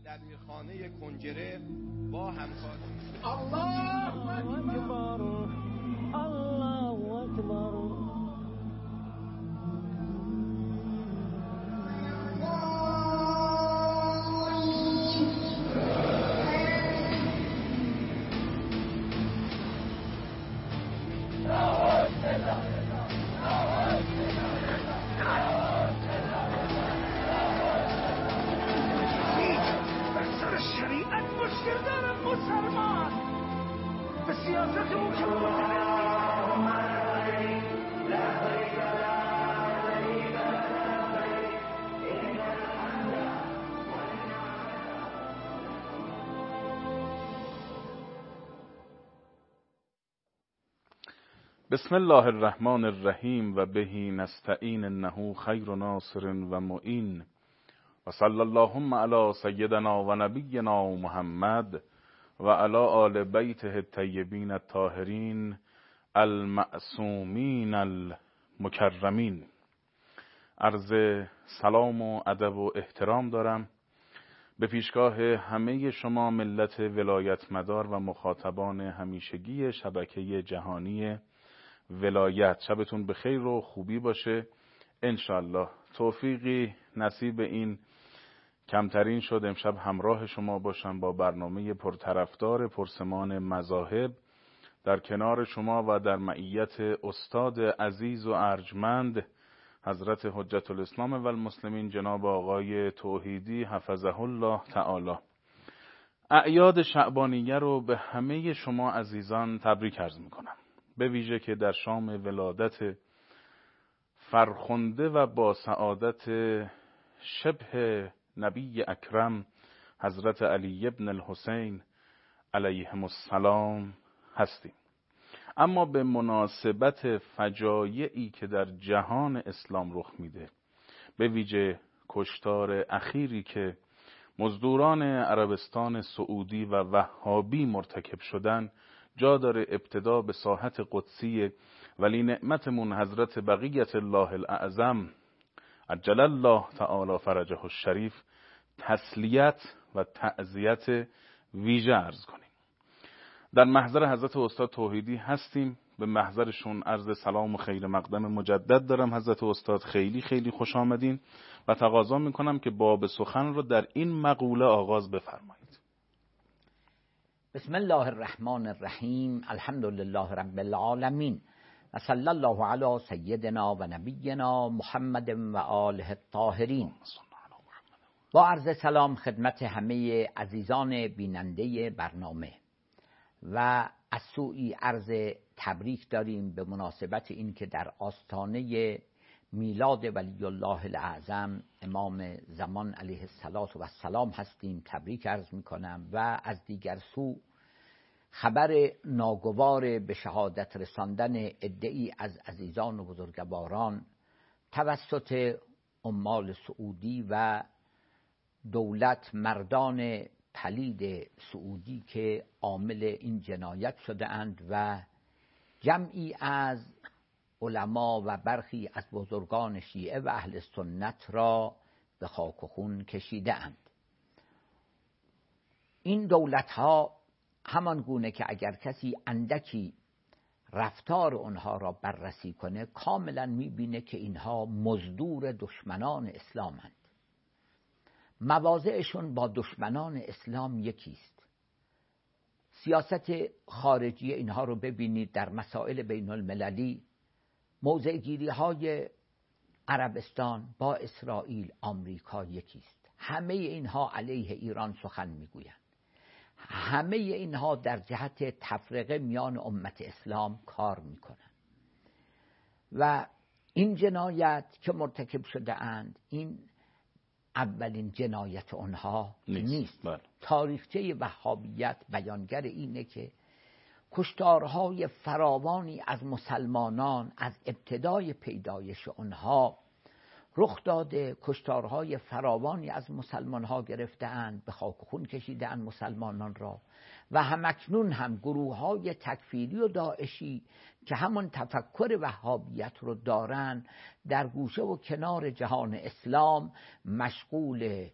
دبیرخانه کنجره با همکاری الله اکبر الله اکبر. بسم الله الرحمن الرحیم و بهی نستعین انه خیر ناصر و معین و صلی اللهم علی سیدنا و نبینا محمد و علی آل بیته الطیبین الطاهرین المعصومین المکرمین. عرض سلام و ادب و احترام دارم به پیشگاه همه شما ملت ولایت مدار و مخاطبان همیشگی شبکه جهانی ولایت. شبتون به خیر و خوبی باشه انشالله. توفیقی نصیب این کمترین شد امشب همراه شما باشم با برنامه پرطرفدار پرسمان مذاهب در کنار شما و در معیت استاد عزیز و ارجمند حضرت حجت الاسلام و المسلمین جناب آقای توحیدی حفظه الله تعالی. اعیاد شعبانیه رو به همه شما عزیزان تبریک عرض میکنم، به ویژه که در شام ولادت فرخنده و با سعادت شبه نبی اکرم حضرت علی ابن الحسین علیهم السلام هستیم. اما به مناسبت فجایعی که در جهان اسلام رخ میده، به ویژه کشتار اخیری که مزدوران عربستان سعودی و وهابی مرتکب شدن، جا داره ابتدا به ساحت قدسی ولی نعمتمون حضرت بقیت الله الاعظم عجل الله تعالی فرجه الشریف تسلیت و تعزیت ویژه عرض کنیم. در محضر حضرت استاد توحیدی هستیم، به محضرشون عرض سلام و خیر مقدم مجدد دارم. حضرت استاد خیلی خیلی خوش آمدین و تقاضا میکنم که باب سخن رو در این مقوله آغاز بفرمایید. بسم الله الرحمن الرحیم. الحمد لله رب العالمین و صلی الله علی سیدنا و نبینا محمد و آله الطاهرین. با عرض سلام خدمت همه عزیزان بیننده برنامه و از سوی عرض تبریک داریم به مناسبت این که در آستانه میلاد ولی الله الاعظم امام زمان علیه السلام هستیم. تبریک عرض میکنم و از دیگر سو خبر ناگوار به شهادت رساندن عده‌ای از عزیزان و بزرگواران توسط عمال سعودی و دولت مردان پلید سعودی که عامل این جنایت شده اند و جمعی از علما و برخی از بزرگان شیعه و اهل سنت را به خاک و خون کشیده اند. این دولت ها همان گونه که اگر کسی اندکی رفتار اونها را بررسی کنه کاملا میبینه که اینها مزدور دشمنان اسلامند. مواضعشون با دشمنان اسلام یکیست. سیاست خارجی اینها رو ببینید در مسائل بین المللی، موضع گیری های عربستان با اسرائیل، آمریکا یکیست. همه اینها علیه ایران سخن میگویند. همه اینها در جهت تفرقه میان امت اسلام کار میکنند و این جنایت که مرتکب شده اند این اولین جنایت اونها نیست. تاریخچه وهابیت بیانگر اینه که کشتارهای فراوانی از مسلمانان از ابتدای پیدایش اونها رخ داده. کشتارهای فراوانی از مسلمانها گرفته‌اند، به خاک و خون کشیده‌اند مسلمانان را و همکنون هم گروه‌های تکفیری و داعشی که همون تفکر وهابیت رو دارن در گوشه و کنار جهان اسلام مشغول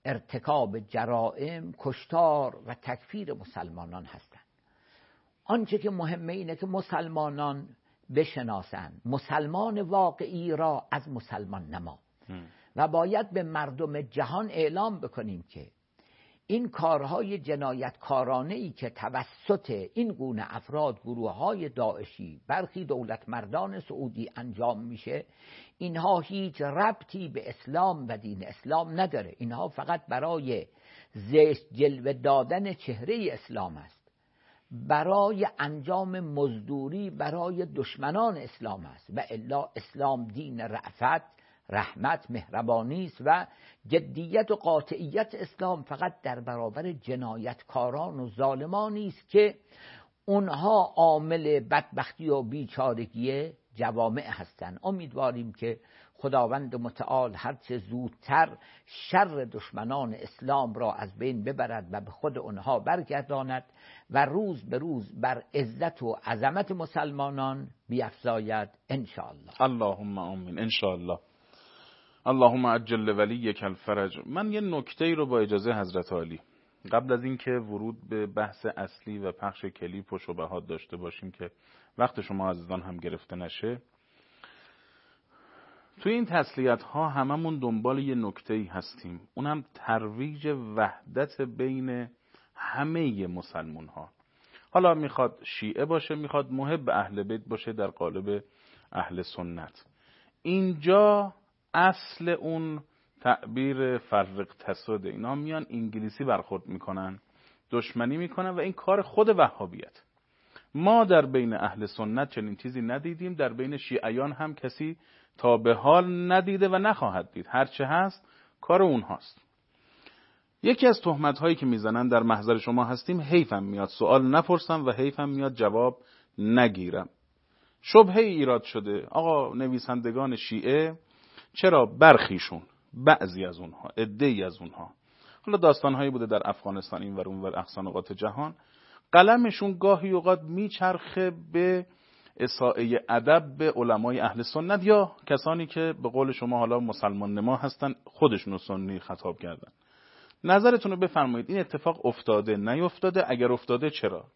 ارتکاب جرائم، کشتار و تکفیر مسلمانان هستند. آنچه که مهمه اینه که مسلمانان بشناسند مسلمان واقعی را از مسلمان نما و باید به مردم جهان اعلام بکنیم که این کارهای جنایتکارانه‌ای که توسط این گونه افراد، گروه‌های داعشی، برخی دولت مردان سعودی انجام میشه، اینها هیچ ربطی به اسلام و دین اسلام نداره. اینها فقط برای زشت جلوه دادن چهره اسلام است، برای انجام مزدوری برای دشمنان اسلام است. و الا اسلام دین رأفت، رحمت، مهربانی است و جدیت و قاطعیت اسلام فقط در برابر جنایتکاران و ظالمانی است که اونها عامل بدبختی و بیچارگی جوامع هستند. امیدواریم که خداوند متعال هرچه زودتر شر دشمنان اسلام را از بین ببرد و به خود اونها برگرداند و روز به روز بر عزت و عظمت مسلمانان بیفزاید انشاءالله. اللهم آمین انشاءالله. اللهم عجل ولیک الفرج. من یه نکته رو با اجازه حضرت عالی قبل از اینکه ورود به بحث اصلی و پخش کلیپ و شبهات داشته باشیم که وقت شما عزیزان هم گرفته نشه، توی این تسلیت ها هممون دنبال یه نکته‌ای هستیم، اونم ترویج وحدت بین همه مسلمان ها. حالا میخواد شیعه باشه، میخواد محب اهل بیت باشه در قالب اهل سنت. اینجا اصل اون تعبیر فرق تساده، اینا میان انگلیسی برخورد میکنن، دشمنی میکنن و این کار خود وهابیت. ما در بین اهل سنت چنین چیزی ندیدیم، در بین شیعیان هم کسی تا به حال ندیده و نخواهد دید. هرچه هست کار اونهاست. یکی از تهمت هایی که میزنن در محضر شما هستیم، حیفم میاد سوال نپرسم و حیفم میاد جواب نگیرم. شبهه ایراد شده، آقا نویسندگان شیعه چرا برخیشون، بعضی از اونها، عده‌ای از اونها، حالا داستانهایی بوده در افغانستان این ور اون ور اقصا نقاط جهان، قلمشون گاهی اوقات میچرخه به اساءه ادب به علمای اهل سنت یا کسانی که به قول شما حالا مسلمان نما هستن، خودشونو سنی خطاب کردن. نظرتون رو بفرمایید، این اتفاق افتاده نیفتاده؟ اگر افتاده چرا؟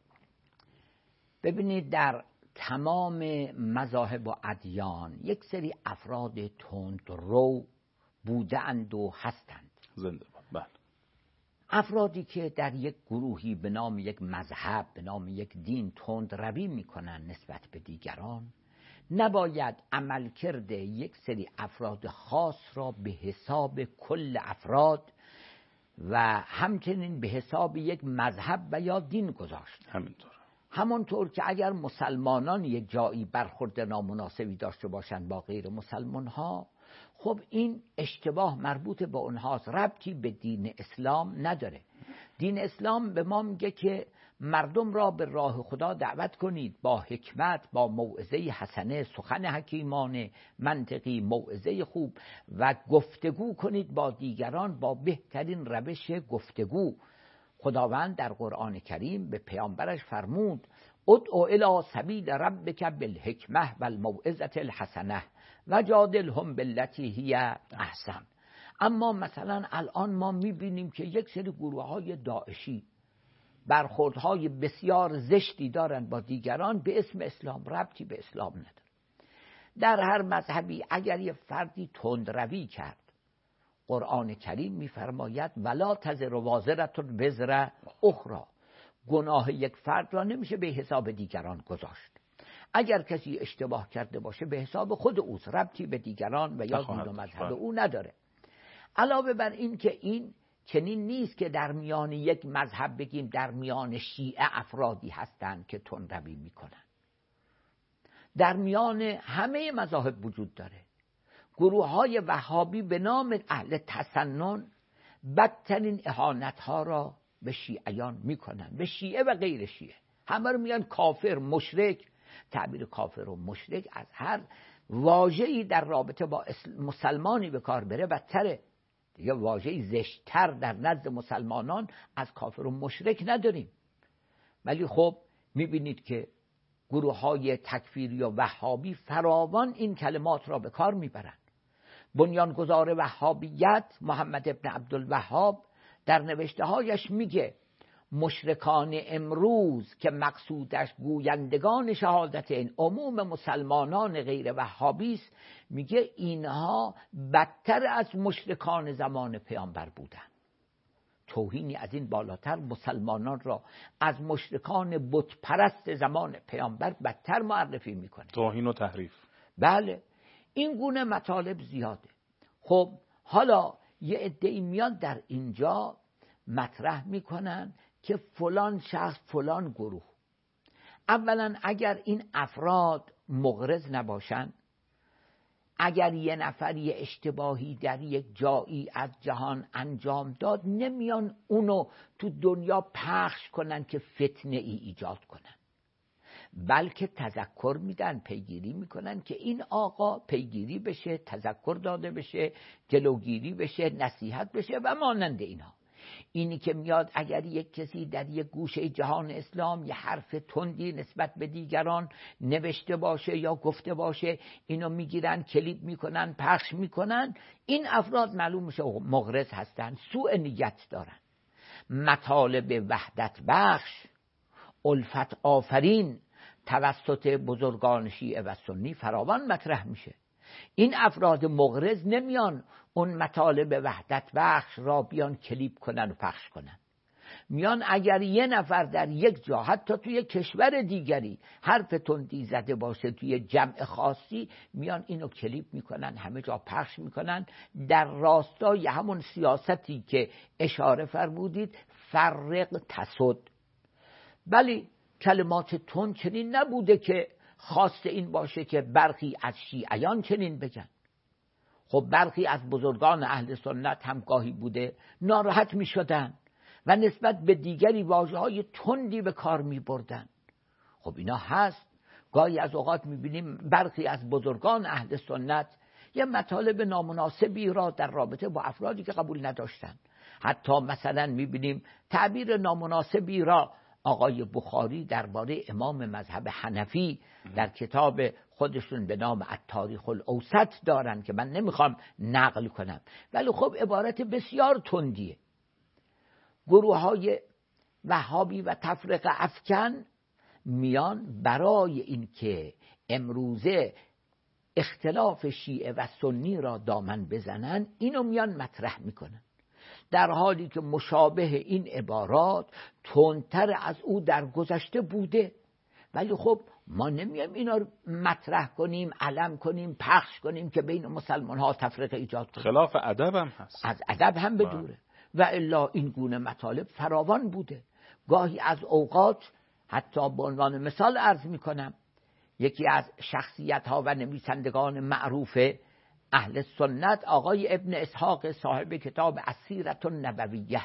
ببینید، در تمام مذاهب و ادیان یک سری افراد تندرو بودند و هستند. زنده باد. بله. افرادی که در یک گروهی به نام یک مذهب، به نام یک دین تندروی میکنن نسبت به دیگران، نباید عملکرد یک سری افراد خاص را به حساب کل افراد و همچنین به حساب یک مذهب و یا دین گذاشت. همینطور. همانطور که اگر مسلمانان یک جایی برخورد نامناسبی داشته باشند با غیر مسلمان ها، خب این اشتباه مربوط به اونهاست، ربطی به دین اسلام نداره. دین اسلام به ما میگه که مردم را به راه خدا دعوت کنید با حکمت، با موعظه حسنه، سخن حکیمانه، منطقی، موعظه خوب و گفتگو کنید با دیگران با بهترین روش گفتگو. خداوند در قرآن کریم به پیامبرش فرمود ادعو الی سبیل ربک بالحکمه و الموعظه الحسنه و جادلهم بالتی هی احسن. اما مثلا الان ما میبینیم که یک سری گروه های داعشی برخوردهای بسیار زشتی دارند با دیگران به اسم اسلام، ربطی به اسلام نداره. در هر مذهبی اگر یه فردی تندروی کرد، قرآن کریم میفرماید ولا تزر وازرة وزر اخرى، گناه یک فرد را نمیشه به حساب دیگران گذاشت. اگر کسی اشتباه کرده باشه به حساب خود اوست، ربطی به دیگران و یا دین و مذهب او نداره. علاوه بر این که این چنین نیست که در میان یک مذهب بگیم در میان شیعه افرادی هستند که تندروی میکنن. در میان همه مذاهب وجود داره. گروه های وهابی به نام اهل تسنن بدترین اهانت ها را به شیعیان میکنن، به شیعه و غیر شیعه. همه رو میگن کافر، مشرک. تعبیر کافر و مشرک از هر واژه‌ای در رابطه با مسلمانی به کار بره بدتره. دیگه واژه‌ای زشت‌تر در نزد مسلمانان از کافر و مشرک نداریم. ولی خب میبینید که گروه‌های تکفیری و وهابی فراوان این کلمات را به کار میبرند. بنیانگذار وهابیت محمد ابن عبدالوهاب در نوشته هایش میگه مشرکان امروز که مقصودش گویندگان شهادت این عموم مسلمانان غیر وهابی است، میگه اینها بدتر از مشرکان زمان پیامبر بودن. توهینی از این بالاتر مسلمانان را از مشرکان بت پرست زمان پیامبر بدتر معرفی میکنه. توهین و تحریف. بله، این گونه مطالب زیاده. خب حالا یه عده‌ای میان در اینجا مطرح میکنن که فلان شخص فلان گروه، اولا اگر این افراد مغرض نباشن، اگر یه نفر یه اشتباهی در یک جایی از جهان انجام داد، نمیان اونو تو دنیا پخش کنن که فتنه ای ایجاد کنن، بلکه تذکر میدن، پیگیری میکنن که این آقا پیگیری بشه، تذکر داده بشه، جلوگیری بشه، نصیحت بشه و مانند اینها. اینی که میاد اگر یک کسی در یک گوشه جهان اسلام یه حرف تندی نسبت به دیگران نوشته باشه یا گفته باشه، اینو میگیرن کلیپ میکنن، پخش میکنن، این افراد معلوم میشه مغرض هستن، سوء نیت دارن. مطالب وحدت بخش، الفت آفرین توسط بزرگان شیعه و سنی فراوان مطرح میشه. این افراد مغرض نمیان اون مطالب وحدت بخش را بیان کلیپ کنن و پخش کنن، میان اگر یه نفر در یک جا حتی توی کشور دیگری حرف تندی زده باشه توی جمع خاصی، میان اینو کلیپ میکنن، همه جا پخش میکنن، در راستای همون سیاستی که اشاره فرمودید، فرق تسد. ولی کلمات تند چنین نبوده که خواست این باشه که برخی از شیعیان چنین بگن. خب برخی از بزرگان اهل سنت هم گاهی بوده ناراحت می شدن و نسبت به دیگری واژه‌های تندی به کار می بردن. خب اینا هست. گاهی از اوقات می بینیم برخی از بزرگان اهل سنت یه مطالب نامناسبی را در رابطه با افرادی که قبول نداشتن، حتی مثلا می بینیم تعبیر نامناسبی را آقای بخاری درباره امام مذهب حنفی در کتاب خودشون به نام التاریخ الاوسط دارن که من نمیخوام نقل کنم، ولی خب عبارت بسیار تندیه. گروه های وهابی و تفرقه افکن میان برای این که امروزه اختلاف شیعه و سنی را دامن بزنن، اینو میان مطرح میکنن، در حالی که مشابه این عبارات تندتر از او در گذشته بوده. ولی خب ما نمیایم اینا رو مطرح کنیم، علم کنیم، پخش کنیم که بین مسلمان ها تفرقه ایجاد کنیم. خلاف ادب هم هست، از ادب هم به دوره. و الا این گونه مطالب فراوان بوده. گاهی از اوقات حتی به عنوان مثال عرض میکنم، یکی از شخصیت ها و نویسندگان معروف اهل سنت آقای ابن اسحاق صاحب کتاب السیرة النبویه،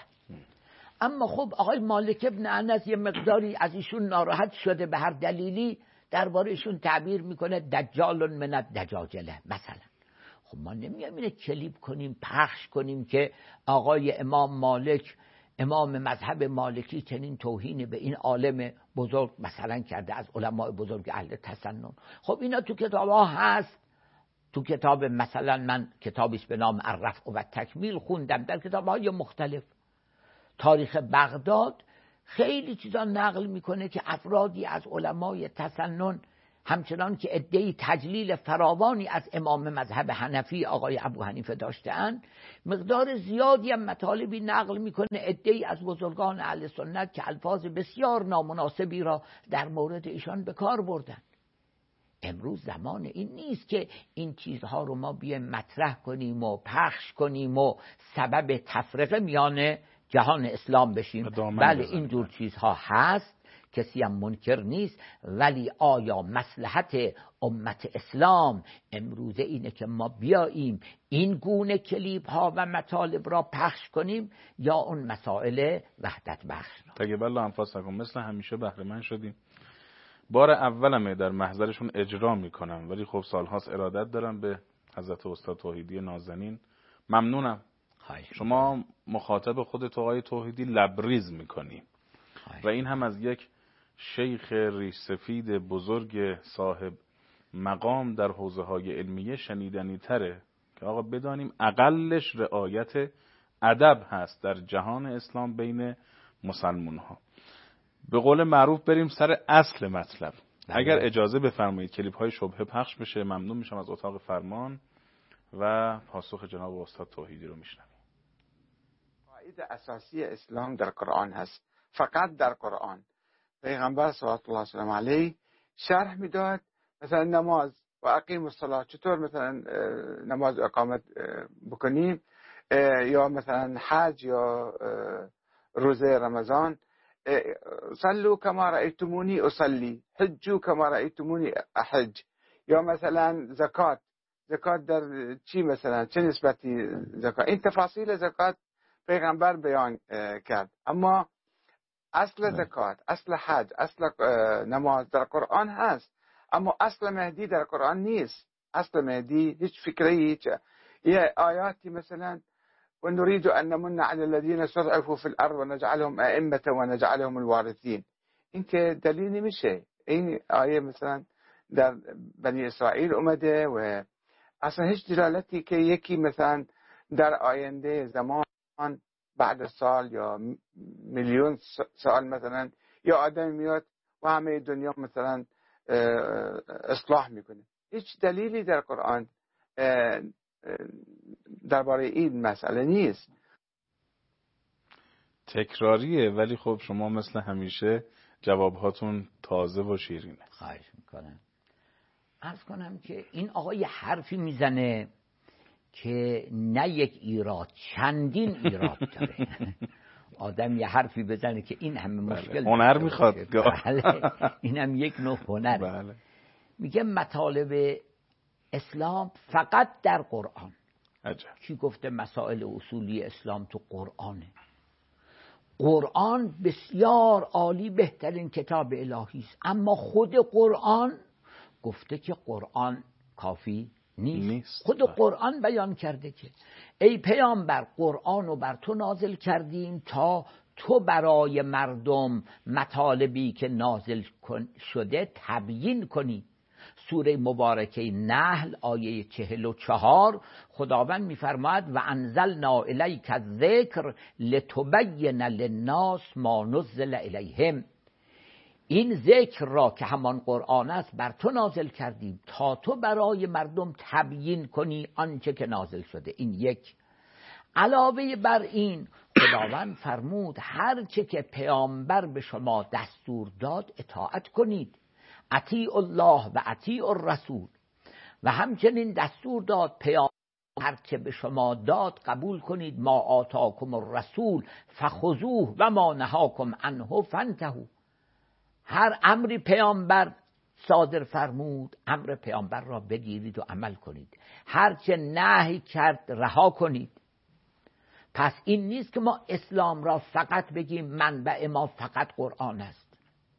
اما خب آقای مالک ابن انس یه مقداری از ایشون ناراحت شده، به هر دلیلی درباره ایشون تعبیر میکنه دجال من الدجاجله مثلا. خب ما نمیایم اینو کلیپ کنیم، پخش کنیم که آقای امام مالک، امام مذهب مالکی چنین توهین به این عالم بزرگ مثلا کرده از علماء بزرگ اهل تسنن. خب اینا تو کتاب ها هست. تو کتاب مثلا من کتابیش به نام الرفع و تکمیل خوندم، در کتاب های مختلف. تاریخ بغداد خیلی چیزا نقل میکنه که افرادی از علمای تسنن همچنان که ادعی تجلیل فراوانی از امام مذهب حنفی آقای ابو حنیفه داشته‌اند، مقدار زیادی هم مطالبی نقل میکنه ادعی از بزرگان اهل سنت که الفاظ بسیار نامناسبی را در مورد ایشان به کار بردن. امروز زمان این نیست که این چیزها رو ما بیایم مطرح کنیم و پخش کنیم و سبب تفرقه میان جهان اسلام بشیم. بله این جور چیزها هست، کسی هم منکر نیست، ولی آیا مصلحت امت اسلام امروزه اینه که ما بیاییم این گونه کلیپ ها و مطالب را پخش کنیم یا اون مسائل وحدت بخش را؟ تگه بله انفاسکم مثل همیشه بهره مند شدیم. بار اولمه در محضرشون اجرا میکنم، ولی خب سالهاست ارادت دارم به حضرت استاد توحیدی نازنین. ممنونم. شما مخاطب خودت آقای توحیدی لبریز میکنی و این هم از یک شیخ ریش سفید بزرگ صاحب مقام در حوزه های علمیه شنیدنی تره که آقا بدانیم اقلش رعایت ادب هست در جهان اسلام بین مسلمان ها. به قول معروف بریم سر اصل مطلب. اگر اجازه بفرمایید کلیپ های شبهه پخش بشه ممنون میشم از اتاق فرمان و پاسخ جناب استاد توحیدی رو میشنویم. قاعده اساسی اسلام در قرآن هست، فقط در قرآن. پیغمبر صلوات الله وسلم علیه شرح میداد مثلا نماز و اقیم الصلاه چطور مثلا نماز اقامت بکنیم، یا مثلا حج یا روزه رمضان، صلوا کما رأیتمونی اصلی، حجوا کما رأیتمونی احج، یا مثلا زکات در چی مثلا چه نسبتی زکات، این تفاصیل زکات پیغمبر بیان کرد. اما اصل زکات، اصل حج، اصل نماز در قرآن هست، اما اصل مهدی در قرآن نیست. اصل مهدی هیچ فکری، هیچ یه آیاتی مثلا و نريد ان نمن على الذين استضعفوا في الارض ونجعلهم ائمه ونجعلهم الوارثين، این که دلیل نمیشه. این آیه مثلا در بنی اسرائیل اومده و اصلا هیچ دلالتی که یکی مثلا در آینده زمان بعد سال یا میلیون سال مثلا یا آدم میاد و همه دنیا مثلا اصلاح میکنه، هیچ دلیلی در قرآن درباره این مسئله نیست. تکراریه ولی خب شما مثل همیشه جوابهاتون تازه و شیرینه. خواهش میکنم. عرض کنم که این آقای حرفی میزنه که نه یک ایراد چندین ایراد داره. آدم یه حرفی بزنه که این همه مشکل هنر میخواد. بله. این هم یک نوع هنره. بله. میگه مطالب اسلام فقط در قرآن. عجب. کی گفته مسائل اصولی اسلام تو قرآنه؟ قرآن بسیار عالی، بهترین کتاب الهی است، اما خود قرآن گفته که قرآن کافی نیست. خود قرآن بیان کرده که ای پیامبر قرآن رو بر تو نازل کردیم تا تو برای مردم مطالبی که نازل شده تبیین کنی. سوره مبارکه نحل آیه 44 خداوند می‌فرماید و انزلنا الیک الذکر لتبین للناس ما نزل الیهم. این ذکر را که همان قرآن است بر تو نازل کردیم تا تو برای مردم تبیین کنی آنچه که نازل شده. این یک. علاوه بر این خداوند فرمود هر چه که پیامبر به شما دستور داد اطاعت کنید. اطیع الله و اطیع الرسول. و همچنین دستور داد پیامبر هر چه به شما داد قبول کنید. ما آتاکم الرسول فخذوه و ما نهاکم عنه فانتهوا. هر امری پیامبر صادر فرمود امر پیامبر را بگیرید و عمل کنید، هر چه نهی کرد رها کنید. پس این نیست که ما اسلام را فقط بگیم منبع ما فقط قرآن است،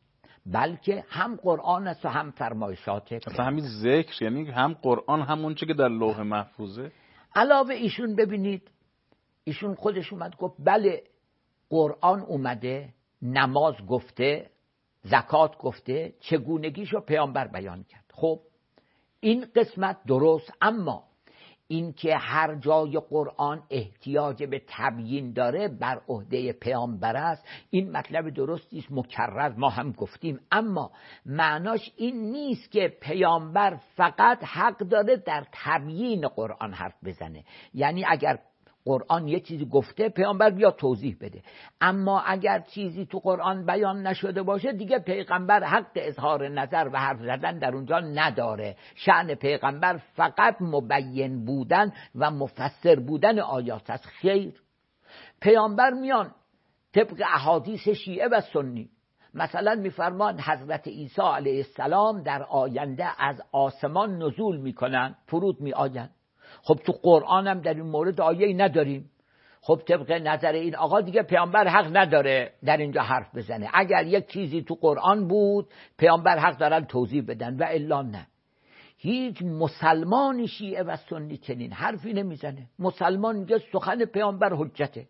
بلکه هم قرآن است و هم فرمایشات. اصلا همین ذکر یعنی هم قرآن همون چه که در لوح محفوظه. علاوه ایشون ببینید ایشون خودش اومد گفت بله قرآن اومده نماز گفته، زکات گفته، چگونگیشو پیامبر بیان کرد. خب این قسمت درست، اما این که هر جای قرآن احتیاج به تبیین داره بر عهده پیامبر است، این مطلب درستی است، مکرر ما هم گفتیم، اما معناش این نیست که پیامبر فقط حق داره در تبیین قرآن حرف بزنه. یعنی اگر قرآن یه چیزی گفته پیامبر بیا توضیح بده، اما اگر چیزی تو قرآن بیان نشده باشه دیگه پیغمبر حق اظهار نظر و حرف زدن در اونجا نداره. شأن پیغمبر فقط مبین بودن و مفسر بودن آیات است. خیر، پیامبر میان طبق احادیث شیعه و سنی مثلا میفرمان حضرت عیسی علیه السلام در آینده از آسمان نزول میکنن، فرود میآیند. خب تو قرآن هم در این مورد آیه‌ای نداریم. خب طبق نظر این آقا دیگه پیامبر حق نداره در اینجا حرف بزنه. اگر یک چیزی تو قرآن بود پیامبر حق دارن توضیح بدن و الا نه. هیچ مسلمانی شیعه و سنی چنین حرفی نمیزنه. مسلمان میگه سخن پیامبر حجته،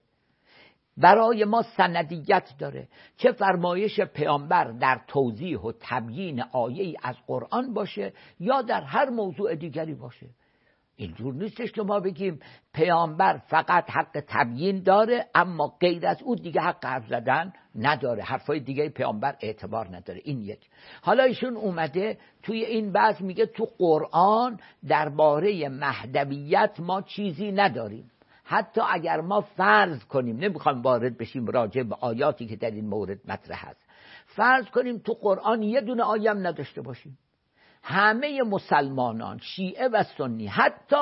برای ما سندیت داره. چه فرمایش پیامبر در توضیح و تبیین آیه‌ای از قرآن باشه یا در هر موضوع دیگری باشه. اینجور نیستش که ما بگیم پیامبر فقط حق تبیین داره اما غیر از اون دیگه حق حرف زدن نداره، حرفای دیگه پیامبر اعتبار نداره. این یک. حالا ایشون اومده توی این بحث میگه تو قرآن درباره مهدویت ما چیزی نداریم. حتی اگر ما فرض کنیم، نمیخوام وارد بشیم راجع به آیاتی که در این مورد مطرح هست، فرض کنیم تو قرآن یه دونه آیه هم نداشته باشیم، همه مسلمانان شیعه و سنی حتی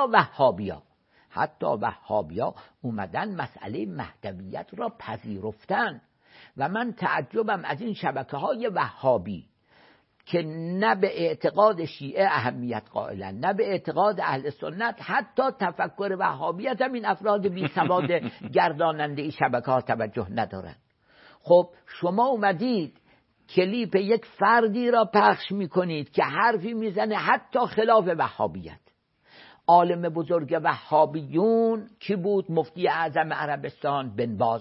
وهابیا اومدن مسئله مهدویت را پذیرفتن و من تعجبم از این شبکه‌های وهابی که نه به اعتقاد شیعه اهمیت قائلن نه به اعتقاد اهل سنت، حتی تفکر وهابیت هم این افراد بی سواد گرداننده این شبکه‌ها توجه ندارن. خب شما اومدید کلیپ یک فردی را پخش میکنید که حرفی میزنه حتی خلاف وهابیت. عالم بزرگ وهابیون کی بود؟ مفتی اعظم عربستان بن باز.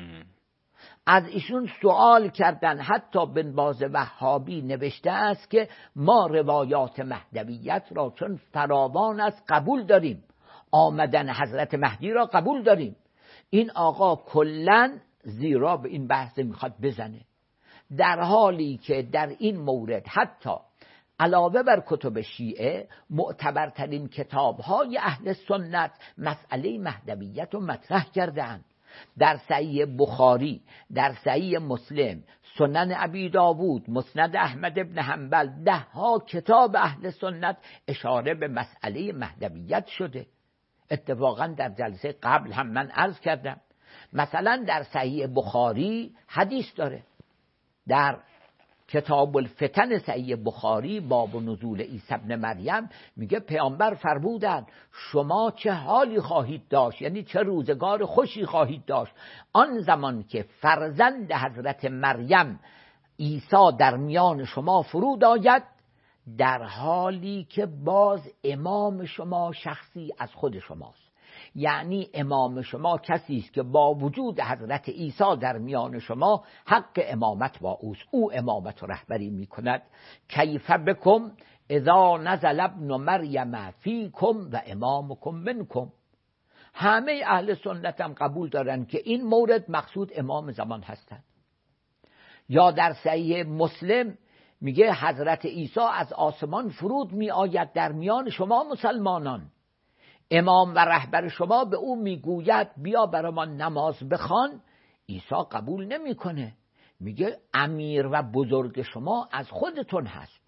از ایشون سوال کردن، حتی بن باز وهابی نوشته است که ما روایات مهدویت را چون فراوان است قبول داریم، آمدن حضرت مهدی را قبول داریم. این آقا کلن زیرا به این بحث میخواد بزنه، در حالی که در این مورد حتی علاوه بر کتب شیعه معتبرترین کتاب‌های اهل سنت مسئله مهدویت رو مطرح کردند. در صحیح بخاری، در صحیح مسلم، سنن ابی داوود، مسند احمد ابن حنبل، 10 کتاب اهل سنت اشاره به مسئله مهدویت شده. اتفاقا در جلسه قبل هم من عرض کردم، مثلا در صحیح بخاری حدیث داره، در کتاب الفتن صحیح بخاری باب نزول عیسی ابن مریم میگه پیامبر فرمودند شما چه حالی خواهید داشت، یعنی چه روزگار خوشی خواهید داشت آن زمان که فرزند حضرت مریم عیسی در میان شما فرود آید، در حالی که باز امام شما شخصی از خود شماست. یعنی امام شما کسی است که با وجود حضرت عیسی در میان شما حق امامت با اوست، او امامت و رهبری میکند. کیف بکم اذا نزل ابن مریم فیکم و امامکم منکم. همه اهل سنت هم قبول دارن که این مورد مقصود امام زمان هستند. یا در صحیح مسلم میگه حضرت عیسی از آسمان فرود می آید در میان شما مسلمانان، امام و رهبر شما به او میگوید بیا برام نماز بخوان، عیسی قبول نمیکنه، میگه امیر و بزرگ شما از خودتون هست.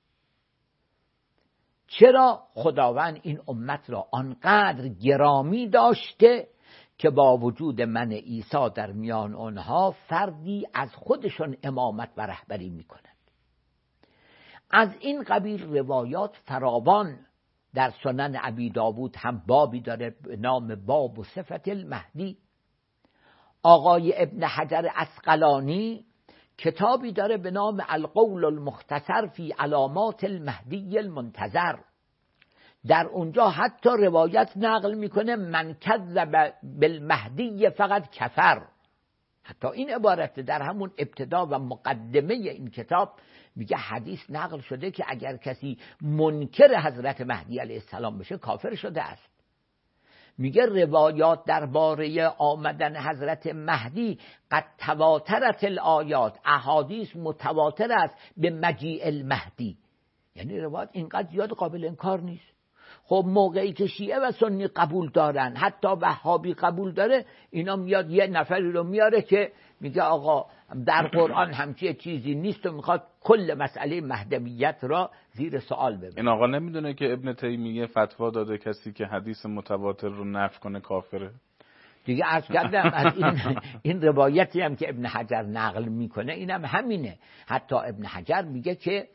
چرا؟ خداوند این امت را آنقدر گرامی داشته که با وجود من عیسی در میان آنها فردی از خودشون امامت و رهبری میکند. از این قبیل روایات فراوان در سنن ابی داوود هم بابی داره به نام باب صفت المهدی. آقای ابن حجر عسقلانی کتابی داره به نام القول المختصر فی علامات المهدی المنتظر. در اونجا حتی روایت نقل میکنه من کذب بالمهدی فقط کفر. حتی این عبارت در همون ابتدا و مقدمه این کتاب میگه حدیث نقل شده که اگر کسی منکر حضرت مهدی علیه السلام بشه کافر شده است. میگه روایات درباره آمدن حضرت مهدی قد تواترت الآیات، احادیث متواتر است به مجیء المهدی. یعنی روایات اینقدر زیاد قابل انکار نیست. خب موقعی که شیعه و سنی قبول دارن، حتی وهابی قبول داره، اینا میاد یه نفری رو میاره که میگه آقا در قرآن همچین چیزی نیست و میخواد کل مسئله مهدویت را زیر سوال ببره. این آقا نمیدونه که ابن تیمیه فتوا داده کسی که حدیث متواتر رو نفی کنه کافره؟ دیگه عرض کردم از این روایتی هم که ابن حجر نقل میکنه اینم همینه. حتی ابن حجر میگه که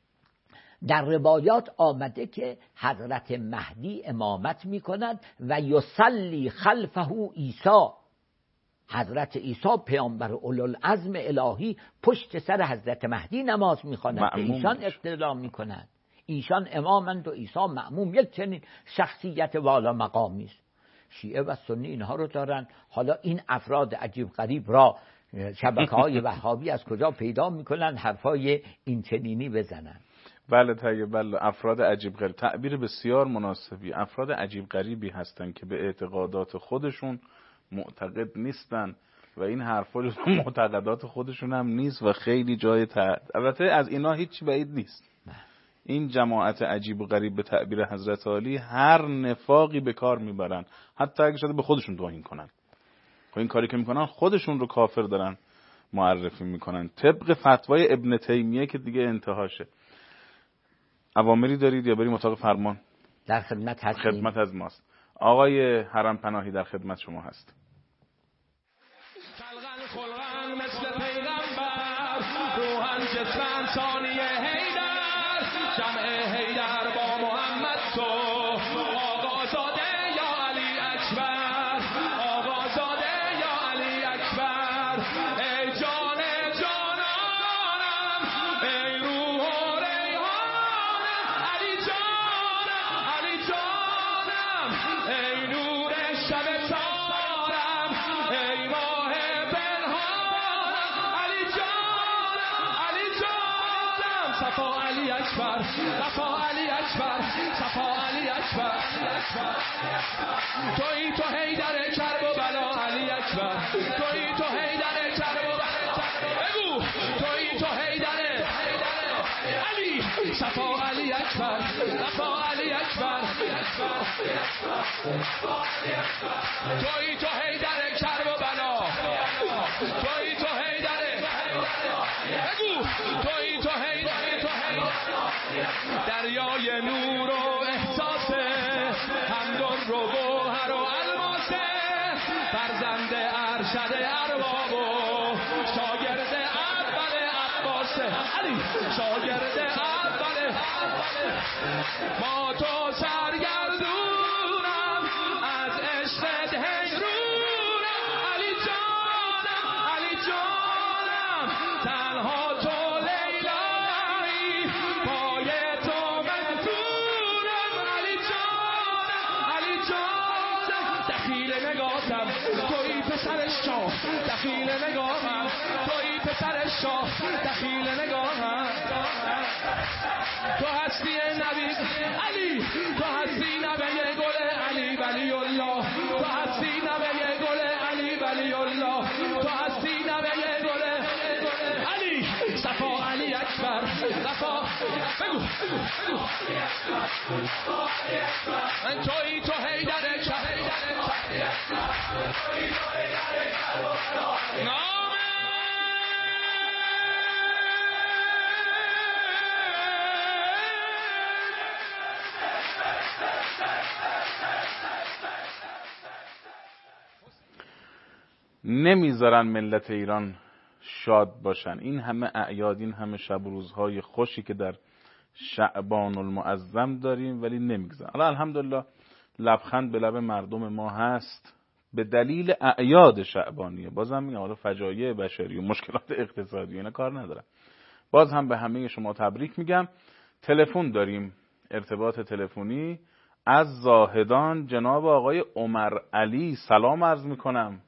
در روایات آمده که حضرت مهدی امامت میکند و یصلی خلفه عیسی. حضرت عیسی پیامبر اولوالعزم الهی پشت سر حضرت مهدی نماز میخواند که ایشان اقتدا میکنند. ایشان امامند و عیسی مأموم. یک چنین شخصیت والا مقامی است. شیعه و سنی اینها رو دارن. حالا این افراد عجیب غریب را شبکه‌های وهابی از کجا پیدا میکنن حرفای این چنینی بزنن؟ بله طیب، بله. افراد عجیب غریب، تعبیر بسیار مناسبی. افراد عجیب غریبی هستن که به اعتقادات خودشون معتقد نیستن و این حرفا جز معتقدات خودشون هم نیست و خیلی جای البته از اینا هیچی بعید نیست. این جماعت عجیب و غریب به تعبیر حضرت علی هر نفاقی به کار میبرن، حتی اگه شده به خودشون توهین کنن. این کاری که میکنن خودشون رو کافر دارن معرفی میکنن، طبق فتوای ابن تیمیه که دیگه انتهاشه. اوامری دارید یا بریم اتاق فرمان؟ در خدمت هستیم. خدمت از ماست. آقای حرم پناهی در خدمت شما هست. خلقن مثل پیغمبر، روحن جسمن ثانیه حیدر، جمع حیدر با محمد تو، آقازاده یا علی اکبر، آقازاده یا علی اکبر. ای جان جانانم، ای روح و ریحانم، علی جانم، علی جانم، ای نور شب تارم، ای ماه صفا علی اکبر، صفا علی اکبر، صفا علی اکبر. تویی تو حیدر کرب و بلا علی اکبر، تویی تو حیدر کرب و بلا، بگو تویی تو حیدر علی، صفا علی اکبر، صفا علی اکبر. تویی تو حیدر کرب و بلا، تویی تو حیدر، بگو تویی تو حیدر، دریای نور و احساس، همدن رو گوهر و الماسه، فرزند ارشد ارباب و شاگرد اول عباس علی، شاگرد اول. ما تو سرگردونم از عشقت حیرونم، علی جانم، علی جانم، تنها تو دخیل نگاهم، تویی پسر شاه، دخیل نگاهم. تو هستی نبی علی، تو هستی نبی گل علی ولی الله، تو هستی نبی گل علی ولی الله، تو هستی نبی گل علی، صفا علی اکبر، صفا. بگو من تویی تو حیدر کرب، نمیذارن ملت ایران شاد باشن. این همه اعیاد، این همه شب و روزهای خوشی که در شعبان المعظم داریم ولی نمیگذارن. حالا الحمدلله لبخند به لب مردم ما هست به دلیل اعیاد شعبانیه. بازم میگم حالا فجایع بشری و مشکلات اقتصادی اینا کار ندارم. باز هم به همه شما تبریک میگم. تلفن داریم، ارتباط تلفنی از زاهدان، جناب آقای عمر علی. سلام عرض میکنم.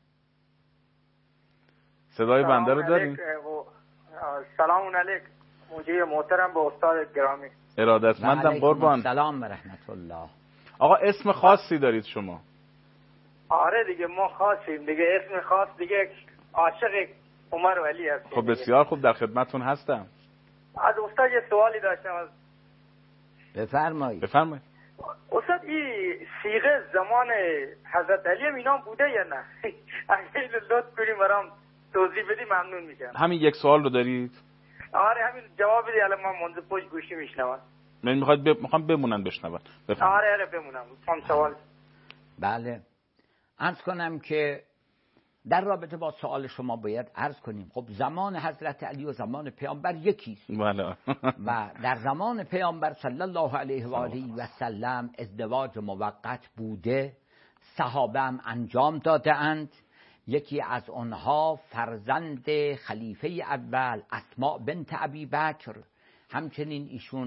صدای بنده رو داریم؟ سلام علیکم موجی محترم به استاد گرامی. ارادتمندم قربان. سلام و رحمت الله. آقا اسم خاصی دارید شما؟ آره دیگه ما خاصیم دیگه، اسم خاص دیگه، عاشق عمر علی هستیم. خب بسیار خوب، در خدمتتون هستم. از استاد یه سوالی داشتم. از بفرمایید. بفرمایید. استاد این صیغه زمان حضرت علی اینا بوده یا نه؟ اگه لطف کنیم برام توضیح بدی ممنون میشم. همین یک سوال رو دارید؟ آره همین جواب بدی، الان من منذ پشت گوشی میشنوم. من میخوام بمونن بشنون. آره بمونم. سوال. بله. عرض کنم که در رابطه با سوال شما باید عرض کنیم خب زمان حضرت علی و زمان پیامبر یکیست. بله. و در زمان پیامبر صلی الله علیه و آله و سلم ازدواج موقت بوده، صحابه هم انجام داده اند. یکی از آنها فرزند خلیفه اول اسماء بنت ابی بکر، همچنین ایشون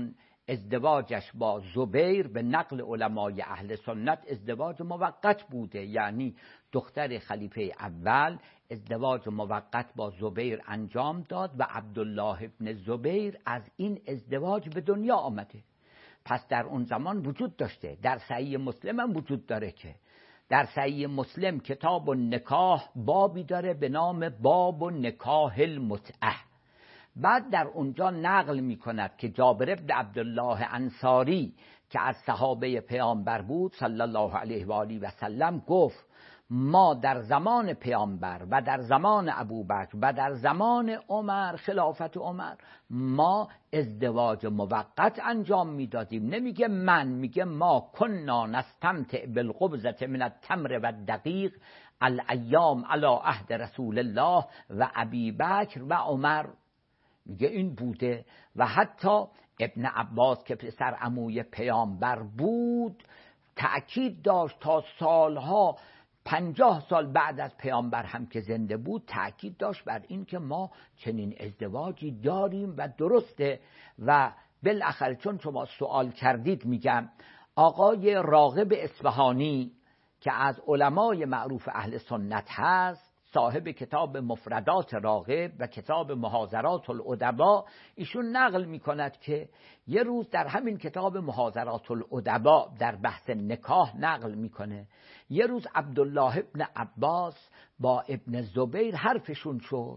ازدواجش با زبیر به نقل علمای اهل سنت ازدواج موقت بوده، یعنی دختر خلیفه اول ازدواج موقت با زبیر انجام داد و عبدالله ابن زبیر از این ازدواج به دنیا آمده. پس در اون زمان وجود داشته. در صحیح مسلم هم وجود داره که در صحیح مسلم کتاب النکاح بابی داره به نام باب و نکاح المتعه. بعد در اونجا نقل می کند که جابر ابن عبدالله انصاری که از صحابه پیامبر بود صلی الله علیه و آله و سلم گفت ما در زمان پیامبر و در زمان ابوبکر و در زمان عمر خلافت عمر ما ازدواج موقت انجام میدادیم. نمیگه من، میگه ما کنا نستمتع بالقبضة من التمر و الدقیق الایام علی عهد رسول الله و ابی بکر و عمر. میگه این بوده. و حتی ابن عباس که پسر عموی پیامبر بود تأکید داشت تا سالها 50 سال بعد از پیامبر هم که زنده بود تأکید داشت بر این که ما چنین ازدواجی داریم و درسته. و بالاخره چون شما سوال کردید میگم آقای راغب اصفهانی که از علمای معروف اهل سنت هست، صاحب کتاب مفردات راغب و کتاب محاضرات الادبا، ایشون نقل میکند که یه روز در همین کتاب محاضرات الادبا در بحث نکاح نقل میکنه یه روز عبدالله ابن عباس با ابن زبیر حرفشون شد.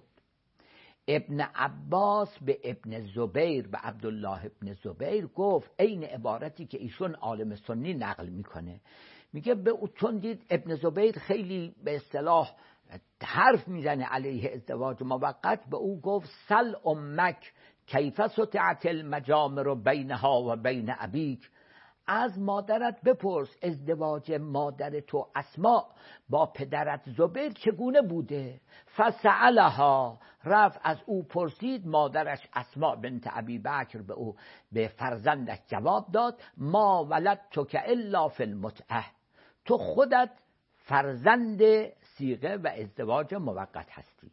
ابن عباس به ابن زبیر و عبدالله ابن زبیر گفت عین عبارتی که ایشون عالم سنی نقل میکنه، میگه به او چون دید ابن زبیر خیلی به اصطلاح حرف میزنه علیه ازدواج موقت، به او گفت سل امک کیف ستعت المجامر بینها و بین ابیک، از مادرت بپرس ازدواج مادر تو اسماء با پدرت زبیر چگونه بوده. فسألها، رفت از او پرسید. مادرش اسماء بنت ابی بکر به او به فرزندش جواب داد ما ولدتک الا فی المتعه، تو خودت فرزند صیغه و ازدواج موقت هستی.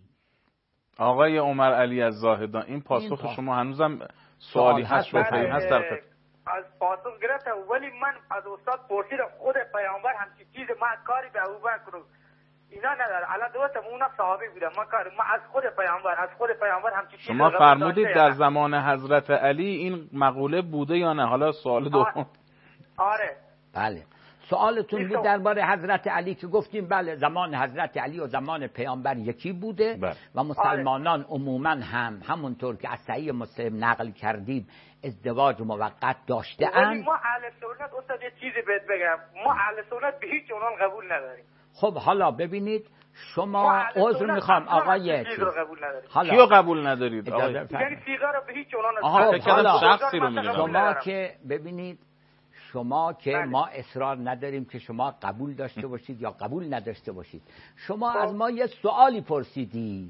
آقای عمر علی از زاهدان این پاسخ شما هنوزم سوالی هست شوفایی هست در خط؟ از پاسخ گرفته، ولی من از استاد پرسیدم خود پیامبر همچین چیز ما کاری به ابوبکر اینا نداره. الان درسته اونا صحابه بودن، ما از خود پیامبر همچین چیز شما فرمودید در زمان حضرت علی این مقوله بوده یا نه؟ حالا سوال دوم. آره بله سوالتون بود درباره حضرت علی که گفتیم بله زمان حضرت علی و زمان پیامبر یکی بوده بله. و مسلمانان عموما هم همونطور که از صحیح مسلم نقل کردیم ازدواج موقت داشته اند. ما اهل سنت استاد یه چیزی بهت بگم، ما اهل سنت به هیچ عنوان قبول نداریم. خب حالا ببینید شما عذر میخوام آقای کیو قبول ندارید آقای؟ یعنی صیغه رو به هیچ عنوان شخصی رو میگم. شما که ببینید شما که ما اصرار نداریم که شما قبول داشته باشید یا قبول نداشته باشید. شما از ما یه سوالی پرسیدید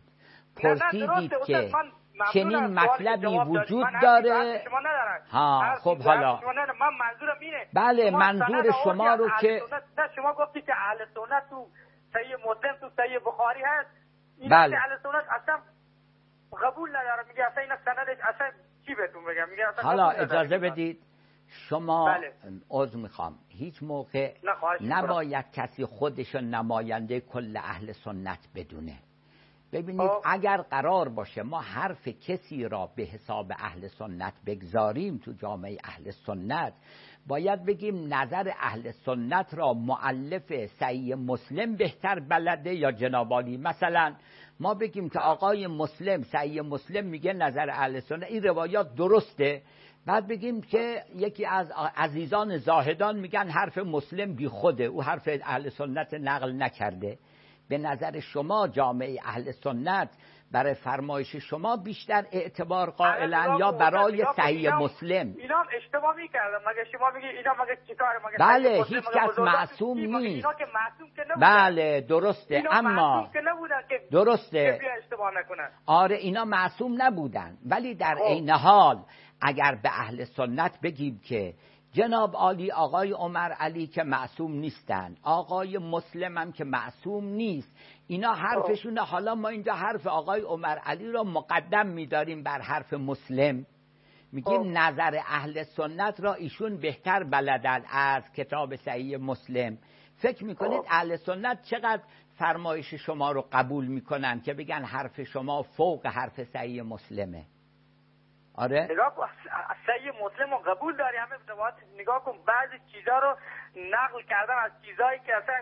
که چنین مطلبی وجود داره. ها خب حالا من منظورم اینه. بله منظور شما رو که شما گفتی که اهل سنت تو صحیح مسلم تو صحیح بخاری هست، بله اهل سنت اصلا قبول نداره. میگه اصلا اینا سندش اصلا چی بهتون بگم، میگه اصلا حالا اجازه بدید شما عذر میخوام هیچ موقع نباید کسی خودشو نماینده کل اهل سنت بدونه. ببینید اگر قرار باشه ما حرف کسی را به حساب اهل سنت بگذاریم تو جامعه اهل سنت، باید بگیم نظر اهل سنت را مؤلف صحیح مسلم بهتر بلده یا جناب عالی. مثلا ما بگیم که آقای مسلم صحیح مسلم میگه نظر اهل سنت این روایات درسته، بعد بگیم که یکی از عزیزان زاهدان میگن حرف مسلم بی خوده، او حرف اهل سنت نقل نکرده. به نظر شما جامعه اهل سنت برای فرمایش شما بیشتر اعتبار قائلن یا برای صحیح مسلم؟ اینا اشتباه میکردن. مگه شما میگی اینا مگه چیکار مگه؟ بله هیچ کس معصوم نیست. اینا که معصوم که نبودن. بله درسته، اما که نبودن که درسته که اشتباه نکنن. آره اینا معصوم نبودن، ولی در عین حال اگر به اهل سنت بگیم که جناب عالی آقای عمر علی که معصوم نیستن، آقای مسلم هم که معصوم نیست، اینا حرفشونه، حالا ما اینجا حرف آقای عمر علی را مقدم می‌داریم بر حرف مسلم، میگیم نظر اهل سنت را ایشون بهتر بلدن از کتاب صحیح مسلم. فکر میکنید اهل سنت چقدر فرمایش شما رو قبول میکنن که بگن حرف شما فوق حرف صحیح مسلمه؟ آره نگاه کن، صحیح مسلم رو قبول داری، همه روایات نگاه کن، بعضی چیزا رو نقل کردن از چیزایی که اصلا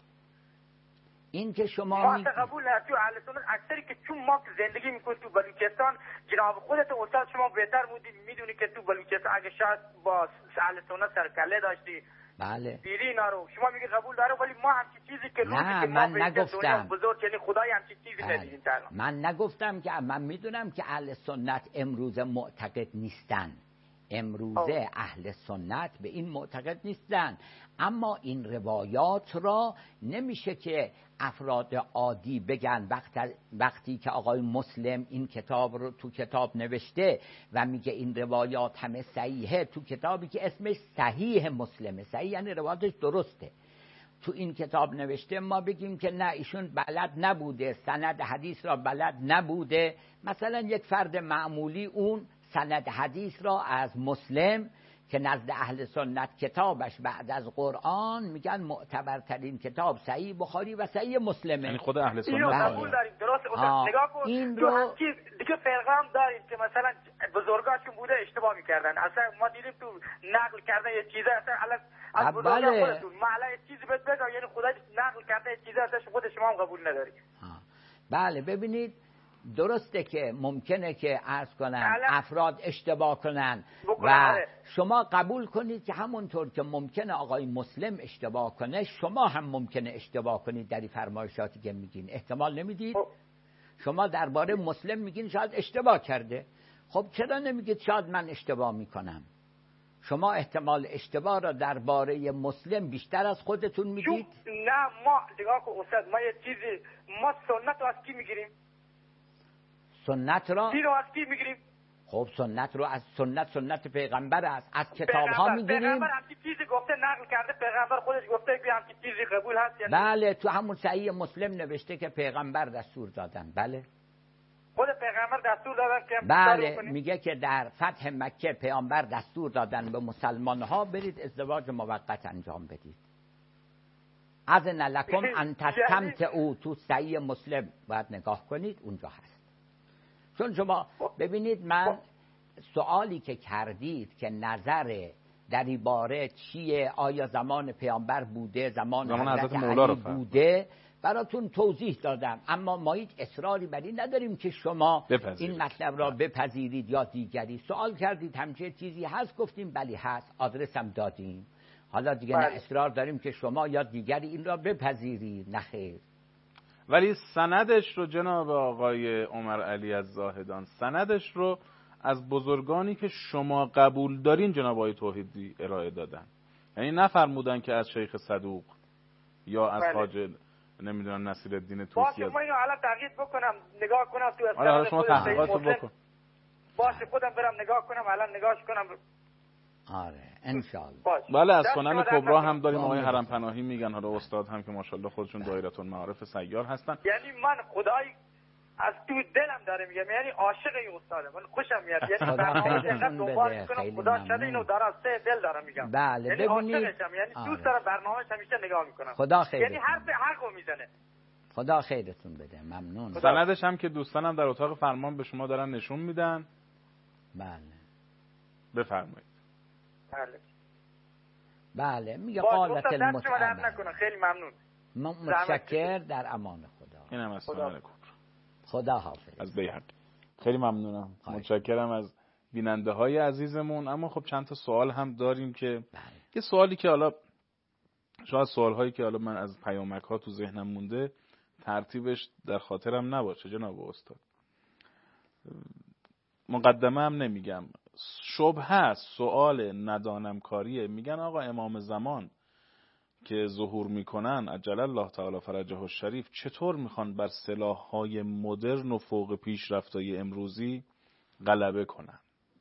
این که شما ما قبول هستی و اهل سنت اکثری که چون ما زندگی میکنیم تو بلوچستان، جناب خودت استاد شما بهتر میدونی که تو بلوچستان اگه شاید با اهل سنت سرکله داشتی بله دیری اینا رو شما میگی قبول داره، ولی ما همچین چیزی که نه که من ما نگفتم بزرگ یعنی خدای همچین چیزی ندیدیم. من نگفتم که من میدونم که اهل سنت امروز معتقد نیستن، امروزه اهل سنت به این معتقد نیستن، اما این روایات را نمیشه که افراد عادی بگن وقتی که آقای مسلم این کتاب رو تو کتاب نوشته و میگه این روایات همه صحیحه، تو کتابی که اسمش صحیح مسلمه، صحیح یعنی روایاتش درسته، تو این کتاب نوشته، ما بگیم که نه ایشون بلد نبوده، سند حدیث را بلد نبوده. مثلا یک فرد معمولی اون سند حدیث را از مسلم که نزد اهل سنت کتابش بعد از قرآن میگن معتبرترین کتاب صحیح بخاری و صحیح مسلمه، یعنی خود اهل سنت اینو قبول داریم، درست نگاه کن این تو رو دیگه پیغام داریم که مثلا بزرگاشون بوده اشتباه میکردن، اصلا ما دیدیم تو نقل کردن یه چیزا اصلا از بزرگان خودتون معلا یه چیزی بهت بگم یعنی خدا نقل کرده یه چیزا اصلا خود شما هم قبول نداری. بله ببینید درسته که ممکنه که عرض کنن افراد اشتباه کنن و شما قبول کنید که همونطور که ممکنه آقای مسلم اشتباه کنه شما هم ممکنه اشتباه کنید در این فرمایشاتی که میگین، احتمال نمیدید؟ شما درباره مسلم میگین شاید اشتباه کرده، خب چرا نمیگید شاید من اشتباه میکنم؟ شما احتمال اشتباه را درباره مسلم بیشتر از خودتون میگید؟ نه ما نگاه کن استاد، ما یه چیزی ما سنت رو از کی میگیریم؟ سنت را از کی میگیریم؟ خب سنت رو از سنت پیغمبر است، از کتاب ها میگیریم. پیغمبر همچین چیزی گفته نقل کرده، پیغمبر خودش گفته که همچین چیزی قبول هست یعنی؟ بله تو همون صحیح مسلم نوشته که پیغمبر دستور دادن. بله خود پیغمبر دستور دادن که بله میگه که در فتح مکه پیامبر دستور دادن به مسلمان ها برید ازدواج موقت انجام بدید. اذن لکم ان تستمتعوا، تو صحیح مسلم باید نگاه کنید اونجا هست. چون شما ببینید من سوالی که کردید که نظر در این باره چیه، آیا زمان پیامبر بوده، زمان حضرت علی بوده، براتون توضیح دادم، اما ما هیچ اصراری بر این نداریم که شما این مطلب را بپذیرید یا دیگری. سوال کردید همچه چیزی هست، گفتیم بلی هست، آدرس هم دادیم، حالا دیگه نه اصرار داریم که شما یا دیگری این را بپذیرید، نه خیر. ولی سندش رو جناب آقای عمر علی از زاهدان، سندش رو از بزرگانی که شما قبول دارین جناب آقای توحیدی ارائه دادن، یعنی نفرمودن که از شیخ صدوق یا از حاج نمیدونم نصیرالدین طوسی. باشه من اینو حالا تغییر بکنم نگاه کنم تو اسناد. حالا شما تحقیقاتو بکن. باشه خودم برم نگاه کنم، الان نگاهش کنم. آره انشالله. بله از سنن کبرا هم داریم، آقای حرم پناهی میگن، حالا استاد هم که ماشاءالله خودشون دایره المعارف سیار هستن. یعنی من خدای از تو دلم داره میگم، یعنی عاشق این استادم، من خوشم میاد، یعنی برنامه‌اش انقدر دنبال میکنم، خدا شده اینو داره از ته دل داره میگم. بله یعنی عاشقشم، یعنی دوست دارم برنامه‌اش همیشه نگاه میکنم. خدا خیر، یعنی حرفو میزنه. خدا خیرتون بده، ممنون. سندش هم که دوستانم در اتاق فرمان به شما دارن نشون میدن. بله بفرمایید. بله میگه قالت المتعمل. خیلی ممنون. متشکر، در امان خدا. اینم از سنن کبرا. خدا حافظ. از بیهقی. خیلی ممنونم. متشکرم از بیننده های عزیزمون. اما خب چند تا سوال هم داریم که یه سوالی که حالا شاید سوالهایی که حالا من از پیامک ها تو ذهنم مونده ترتیبش در خاطرم نباشه جناب استاد. مقدمه هم نمیگم، شبهه است، سوال ندانم کاریه. میگن آقا امام زمان که ظهور میکنن عجل الله تعالی فرجه الشریف چطور میخوان بر سلاح‌های مدرن و فوق پیشرفت‌های امروزی غلبه کنن؟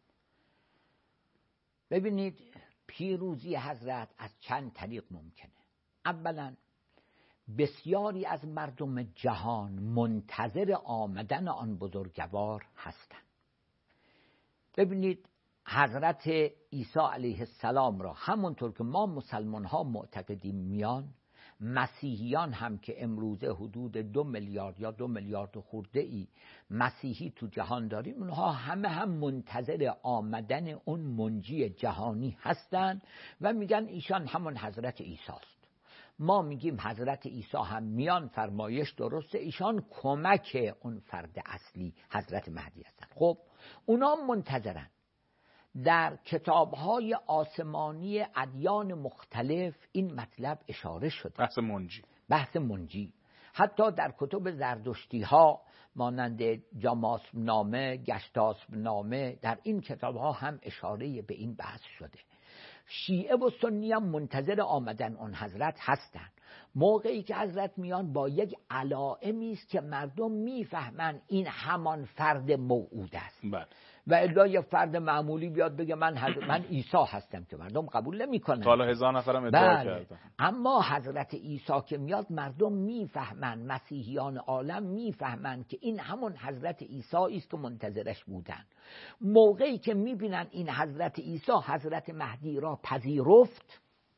ببینید پیروزی حضرت از چند طریق ممکنه. اولا بسیاری از مردم جهان منتظر آمدن آن بزرگوار هستند. ببینید حضرت عیسی علیه السلام را همونطور که ما مسلمان ها معتقدیم میان، مسیحیان هم که امروزه حدود 2 میلیارد یا 2 میلیارد خورده ای مسیحی تو جهان داریم، اونها همه هم منتظر آمدن اون منجی جهانی هستند و میگن ایشان همون حضرت عیسی است. ما میگیم حضرت عیسی هم میان، فرمایش درسته، ایشان کمک اون فرد اصلی حضرت مهدی هستن. خب اونا منتظرن. در کتاب‌های آسمانی ادیان مختلف این مطلب اشاره شده، بحث منجی. حتی در کتب زردشتی‌ها مانند جاماسب نامه، گشتاسب نامه، در این کتاب‌ها هم اشاره به این بحث شده. شیعه و سنی هم منتظر آمدن اون حضرت هستند. موقعی که حضرت میان با یک علائمی است که مردم میفهمن این همان فرد موعود است. و الا یک فرد معمولی بیاد بگه من عیسی هستم که مردم قبول نمیکنن. حالا 1000 نفرم ادعا کردن. اما حضرت عیسی که میاد مردم میفهمن، مسیحیان عالم میفهمن که این همون حضرت عیسی است که منتظرش بودن. موقعی که میبینن این حضرت عیسی حضرت مهدی را پذیرفت،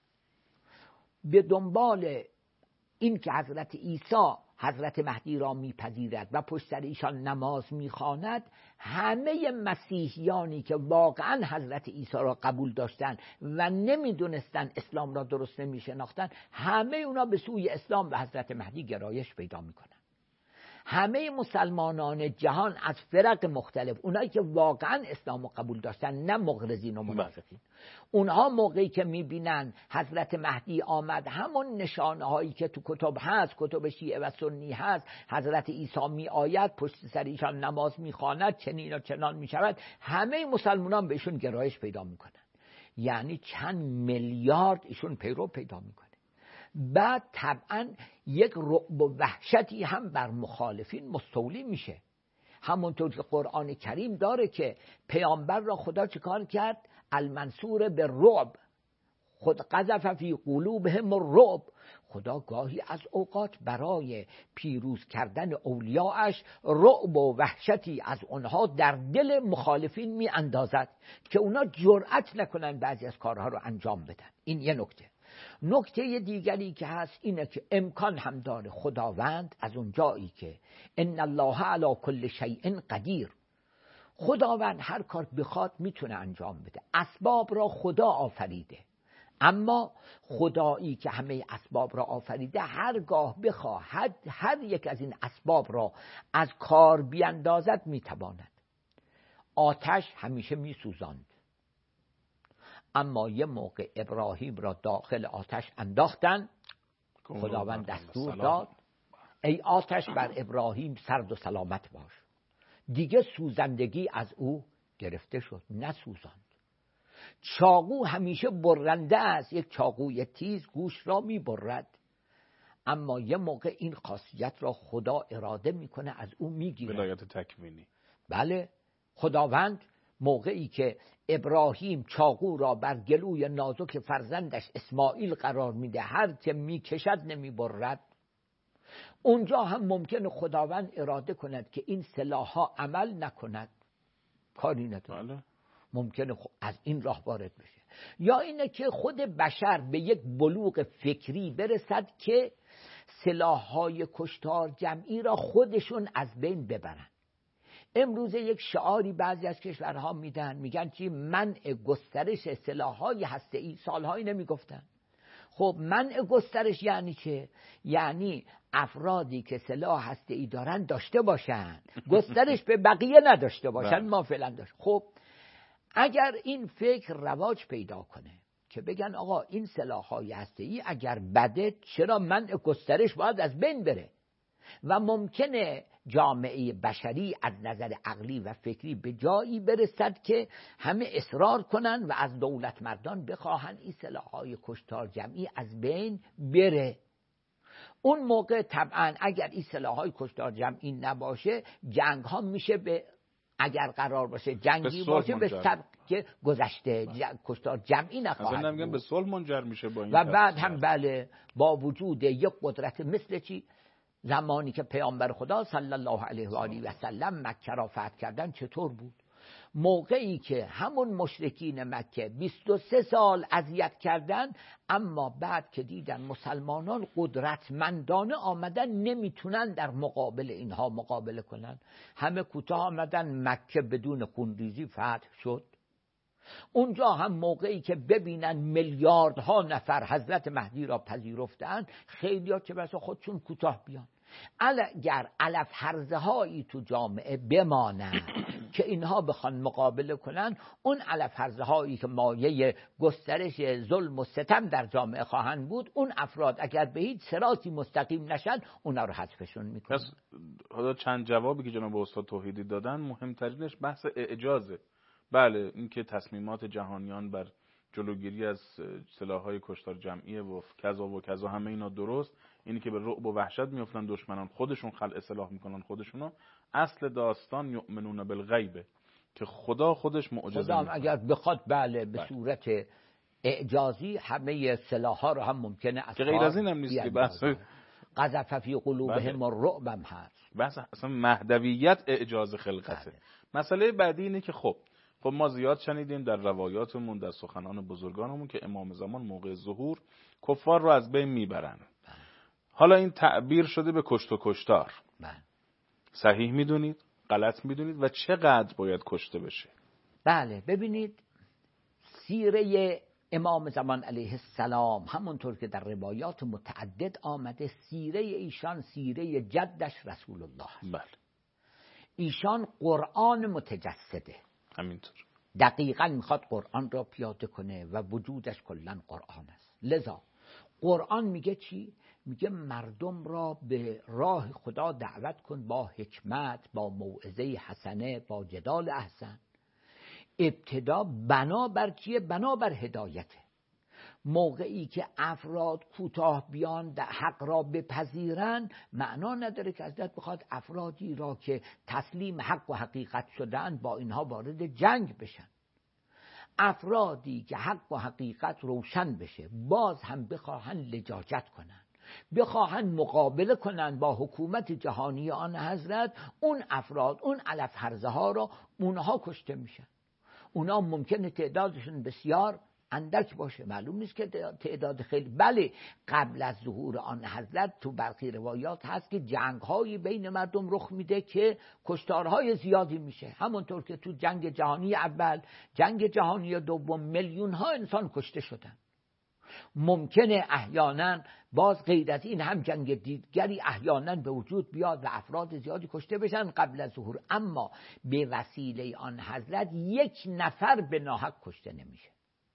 به دنبال این که حضرت عیسی حضرت مهدی را میپذیرد و پشت سر ایشان نماز میخواند، همه مسیحیانی که واقعا حضرت عیسی را قبول داشتن و نمیدونستن اسلام را درست نمیشناختن، همه اونا به سوی اسلام و حضرت مهدی گرایش پیدا میکنن. همه مسلمانان جهان از فرق مختلف، اونایی که واقعا اسلام رو قبول داشتن، نه مغرضین و منافقین، اونها موقعی که میبینن حضرت مهدی آمد، همون نشانه هایی که تو کتب هست، کتب شیعه و سنی هست، حضرت عیسی می آید، پشت سر ایشان نماز میخواند، چنین و چنان میشود، همه مسلمانان بهشون گرایش پیدا میکنن. یعنی چند میلیارد ایشون پیرو پیدا میکنه. بعد طبعا یک رعب و وحشتی هم بر مخالفین مستولی میشه. همونطور که قرآن کریم داره که پیامبر را خدا چیکار کرد؟ المنصور به رعب، خود قذف فی قلوبهم الرعب. خدا گاهی از اوقات برای پیروز کردن اولیاءش رعب و وحشتی از اونها در دل مخالفین می اندازد که اونا جرأت نکنن بعضی از کارها رو انجام بدن. این یه نکته. نکته دیگری که هست اینه که امکان هم داره خداوند از اون جایی که ان الله علی کل شیء قدیر، خداوند هر کار بخواد میتونه انجام بده. اسباب را خدا آفریده، اما خدایی که همه اسباب را آفریده هرگاه بخواهد هر یک از این اسباب را از کار بیاندازد میتواند. آتش همیشه میسوزاند، اما یه موقع ابراهیم را داخل آتش انداختن، خداوند دستور داد ای آتش بر ابراهیم سرد و سلامت باش. دیگه سوزندگی از او گرفته شد، نسوزاند. چاقو همیشه برنده است، یک چاقوی تیز گوش را میبرد، اما یه موقع این خاصیت را خدا اراده میکنه از او میگیره. ولایت تکوینی. بله، خداوند موقعی که ابراهیم چاقو را بر گلوی نازک فرزندش اسماعیل قرار میده، هر که میکشد نمیبرد، اونجا هم ممکنه خداوند اراده کند که این سلاح‌ها عمل نکند، کاری نداره. ممکنه از این راه وارد بشه. یا اینه که خود بشر به یک بلوغ فکری برسد که سلاح‌های کشتار جمعی را خودشون از بین ببرن. امروز یک شعاری بعضی از کشورها میدن، میگن چی؟ منع گسترش سلاح‌های هسته‌ای. سال‌هایی نمیگفتن. خب منع گسترش یعنی چه؟ یعنی افرادی که سلاح هسته‌ای دارن داشته باشن، گسترش به بقیه نداشته باشن. ما فعلا داشت. خب اگر این فکر رواج پیدا کنه که بگن آقا این سلاح‌های هسته‌ای اگر بده، چرا منع گسترش باید از بین بره؟ و ممکنه جامعه بشری از نظر عقلی و فکری به جایی برسد که همه اصرار کنن و از دولت مردان بخواهن این سلاح‌های کشتار جمعی از بین بره. اون موقع طبعا اگر این سلاح‌های کشتار جمعی نباشه، جنگ ها میشه به، اگر قرار باشه جنگی باشه، به سبک گذشته کشتار جمعی نخواهد بود. به صلح منجر میشه با این. و بعد هم بله، با وجود یک قدرت مثل چی؟ زمانی که پیامبر خدا صلی الله علیه و آله و سلم مکه را فتح کردن چطور بود؟ موقعی که همون مشرکین مکه 23 سال اذیت کردن، اما بعد که دیدن مسلمانان قدرتمندانه آمدن نمیتونن در مقابل اینها مقابله کنن، همه کوتاه آمدن، مکه بدون خونریزی فتح شد. اونجا هم موقعی که ببینن میلیاردها نفر حضرت مهدی را پذیرفتن، خیلی‌ها چه بسا خودشون کوتاه بیان. اگر علف هرزه هایی تو جامعه بمانن که اینها بخوان مقابله کنن، اون علف هرزه هایی که مایه گسترش ظلم و ستم در جامعه خواهند بود، اون افراد اگر به هیچ صراطی مستقیم نشن اونا رو حذفشون میکنن. حالا چند جوابی که جناب استاد توحیدی دادن، مهمترینش بحث اعجازه. بله، اینکه تصمیمات جهانیان بر جلوگیری از سلاح‌های کشتار جمعی و کذا همه اینا درست، اینی که به رعب و وحشت میافتن دشمنان، خودشون خلع سلاح میکنن خودشونو. اصل داستان یؤمنون بالغیبه که خدا خودش معجزه خدا اگر بخواد بله به صورت اعجازی همه سلاح‌ها رو هم ممکنه که غیر از این هم نیست که بحث قذف فی قلوبهم الرعب هم هست. بحث اصلا مهدویت اعجاز خلقته. مسئله بعدی اینه که خب ما زیاد شنیدیم در روایاتمون، در سخنان بزرگانمون که امام زمان موقع ظهور کفار رو از بین میبرن. حالا این تعبیر شده به کشت و کشتار. صحیح میدونید؟ غلط میدونید؟ و چقدر باید کشته بشه؟ بله، ببینید سیره امام زمان علیه السلام همونطور که در روایات متعدد آمده، سیره ایشان سیره جدش رسول الله است. بله. ایشان قرآن متجسده، همینطور دقیقاً میخواد قرآن را پیاده کنه و وجودش کلاً قرآن است. لذا قرآن میگه چی؟ میگه مردم را به راه خدا دعوت کن با حکمت، با موعظه حسنه، با جدال احسن. ابتدا بنابر چیه؟ بنابر هدایته. موقعی که افراد کوتاه بیان در حق را بپذیرن، معنا نداره که حضرت بخواد افرادی را که تسلیم حق و حقیقت شدن با اینها وارد جنگ بشن. افرادی که حق و حقیقت روشن بشه باز هم بخواهن لجاجت کنن، بخواهن مقابله کنن با حکومت جهانی آن حضرت، اون افراد، اون علف هرزه ها را اونها کشته میشن. اونا ممکنه تعدادشون بسیار اندک باشه، معلوم نیست که تعداد خیلی. بله، قبل از ظهور آن حضرت تو برخی روایات هست که جنگ‌های بین مردم رخ میده که کشتارهای زیادی میشه، همونطور که تو جنگ جهانی اول، جنگ جهانی دوم میلیون‌ها انسان کشته شدن. ممکنه احیانا باز غیر از این هم جنگ دیگری احیانا به وجود بیاد و افراد زیادی کشته بشن قبل از ظهور، اما به وسیله آن حضرت یک نفر به ناحق کشته نمیشه.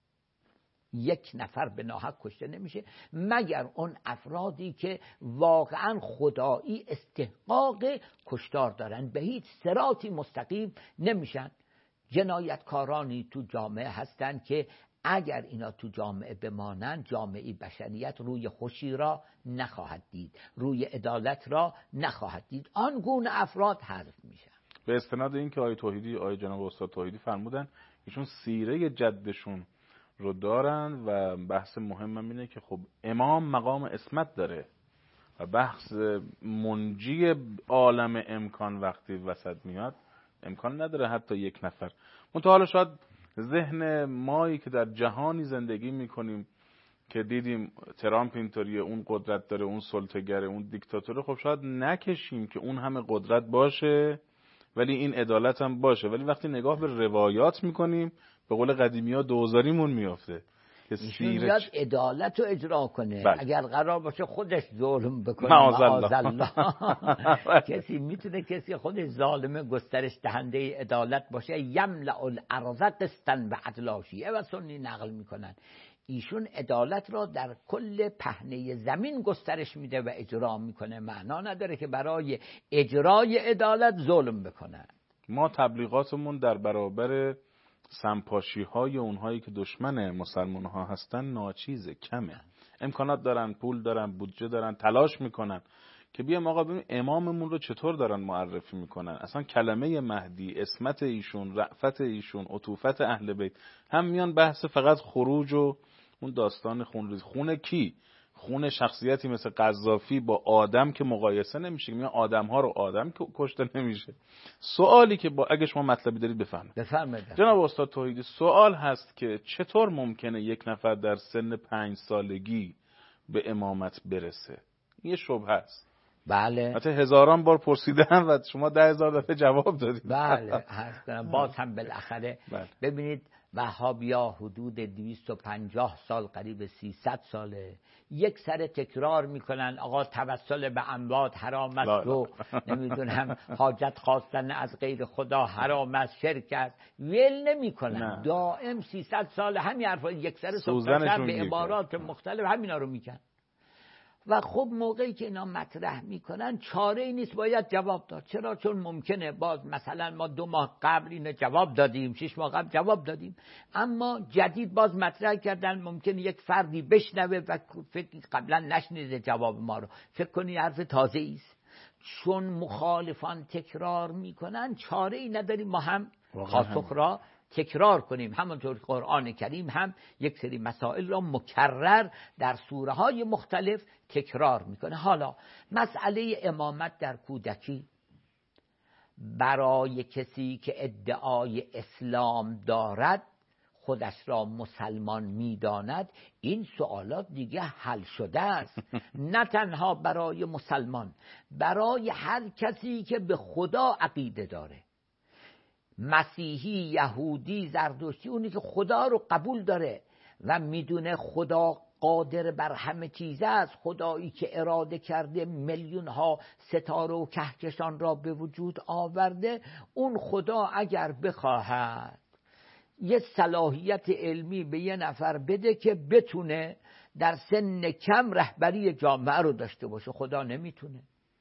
یک نفر به ناحق کشته نمیشه مگر اون افرادی که واقعا خدایی استحقاق کشتار دارن، به هیچ صراطی مستقیم نمیشن. جنایتکارانی تو جامعه هستن که اگر اینا تو جامعه بمانن، جامعه بشریت روی خوشی را نخواهد دید، روی عدالت را نخواهد دید، آن گونه افراد حذف میشن. به استناد این که آیه جناب استاد توحیدی فرمودن ایشون سیره جدشون رو دارن و بحث مهمم اینه که خب امام مقام اسمت داره و بحث منجی عالم امکان وقتی وسط میاد امکان نداره حتی یک نفر. منتها حالا شاید ذهن مایی که در جهانی زندگی میکنیم که دیدیم ترامپ اینطوریه، اون قدرت داره، اون سلطه‌گره، اون دیکتاتوره، خب شاید نکشیم که اون همه قدرت باشه ولی این عدالت هم باشه. ولی وقتی نگاه به روایات میکنیم به قول قدیمی ها دوزاریمون میافته که سیرت عدالت رو اجرا کنه. بله. اگر قرار باشه خودش ظلم بکنه معاذالله کسی میتونه کسی خودش ظالم گسترش دهنده عدالت باشه؟ یملأ الارض قسطا و عدلا، شیعه و سنی نقل میکنن ایشون عدالت را در کل پهنه زمین گسترش میده و اجرا میکنه. معنا نداره که برای اجرای عدالت ظلم بکنه. ما تبلیغاتمون در برابر سمپاشی های اونهایی که دشمن مسلمان ها هستن ناچیزه، کمه. امکانات دارن، پول دارن، بودجه دارن، تلاش میکنن که بیام آقا ببین اماممون رو چطور دارن معرفی میکنن، اصلا کلمه مهدی، اسمت ایشون، رأفت ایشون، عطوفت اهل بیت، هم میان بحث فقط خروج و اون داستان خونریز. خون کی؟ خون شخصیتی مثل قذافی با آدم که مقایسه نمیشه، میگن آدم ها رو آدم کشته نمیشه. سوالی که اگه شما مطلبی دارید بفرمایید. جناب استاد توحیدی، سوال هست که چطور ممکنه یک نفر در سن 5 سالگی به امامت برسه؟ این یه شبهه است. بله. حتی هزاران بار پرسیدم و شما 10,000 دفعه جواب دادید. بله هست کنم. باز هم بالاخره بله. ببینید وهابیا حدود 250 سال قریب 300 ساله یک سر تکرار میکنن آقا توسل به اموات حرام است و نمیدونم حاجت خواستن از غیر خدا حرام است، شرک است، ول نمیکنن. دائم 300 سال همین حرفا یک سر صبح به عبارات مختلف همینا رو میگن. و خب موقعی که اینا مطرح میکنن چاره ای نیست، باید جواب داد. چرا؟ چون ممکنه باز مثلا ما 2 ماه قبل اینو جواب دادیم، 6 ماه قبل جواب دادیم، اما جدید باز مطرح کردن، ممکنه یک فردی بشنوه و فکر قبلا نشنیده جواب ما رو، فکر کنی حرف تازه ایست. چون مخالفان تکرار میکنن چاره ای نداریم ما هم پاسخ را تکرار کنیم. همونطور قرآن کریم هم یک سری مسائل را مکرر در سوره های مختلف تکرار میکنه. حالا مسئله امامت در کودکی برای کسی که ادعای اسلام دارد، خودش را مسلمان میداند، این سوالات دیگه حل شده است. نه تنها برای مسلمان، برای هر کسی که به خدا عقیده داره، مسیحی، یهودی، زرتشتی، اونی که خدا رو قبول داره و میدونه خدا قادر بر همه چیز است، خدایی که اراده کرده میلیون ها ستاره و کهکشان را به وجود آورده، اون خدا اگر بخواهد یه صلاحیت علمی به یه نفر بده که بتونه در سن کم رهبری جامعه رو داشته باشه، خدا نمیتونه.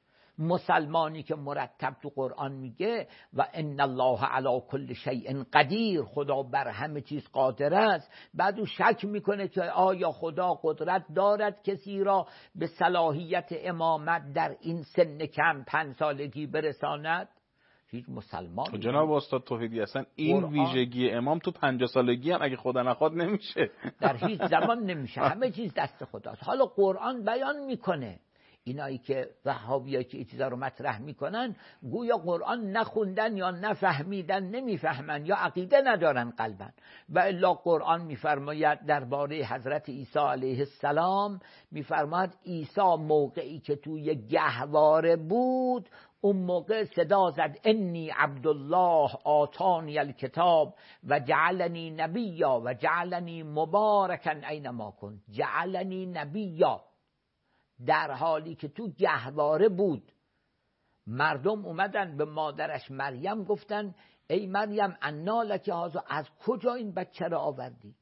مسلمانی که مرتب تو قرآن میگه و ان الله علی کل شیء قدیر، خدا بر همه چیز قادر است، بعد او شک میکنه که آیا خدا قدرت دارد کسی را به صلاحیت امامت در این سن کم 5 سالگی برساند؟ هیچ مسلمان. جناب استاد توحیدی اصلا این ویژگی امام تو 50 سالگی هم اگه خدا نخواد نمیشه، در هیچ زمان نمیشه، همه چیز دست خداست. حالا قرآن بیان میکنه، اینایی که وهابیایی که این چیزا رو مطرح میکنن گویا قرآن نخوندن یا نفهمیدن، نمیفهمن یا عقیده ندارن قلبا. و الا قرآن میفرماید درباره حضرت عیسی علیه السلام، میفرماید عیسی موقعی که توی گهواره بود، اون موقع صدا زد انی عبدالله آتانی الکتاب و جعلنی نبیا و جعلنی مبارکا اینما کن. جعلنی نبیا، در حالی که تو گهواره بود. مردم اومدن به مادرش مریم گفتن ای مریم انا لک هذا، از کجا این بچه را آوردی؟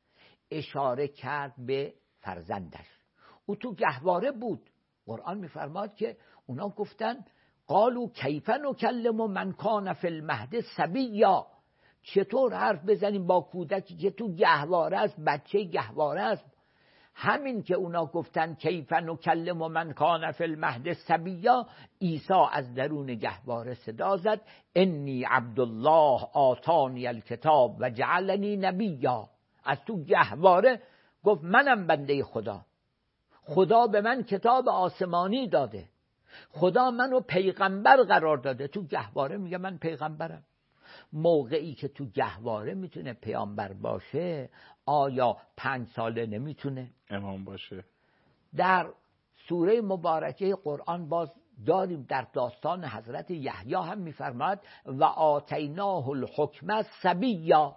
اشاره کرد به فرزندش. او تو گهواره بود. قرآن میفرماد که اونا گفتن قالوا کیف نکلم من کان فی المهد صبیا، چطور حرف بزنیم با کودکی که تو گهواره است، بچه گهواره است. همین که اونا گفتن کیف نکلم من کان فی المهد صبیا، عیسی از درون گهواره صدا زد انی عبدالله آتانی الکتاب و جعلنی نبیا. از تو گهواره گفت منم بنده خدا، خدا به من کتاب آسمانی داده، خدا منو پیغمبر قرار داده. تو گهواره میگه من پیغمبرم. موقعی که تو گهواره میتونه پیامبر باشه، آیا 5 ساله نمیتونه امام باشه؟ در سوره مبارکه قرآن باز داریم در داستان حضرت یحیی هم میفرماد و آتیناه الحکم صبیا.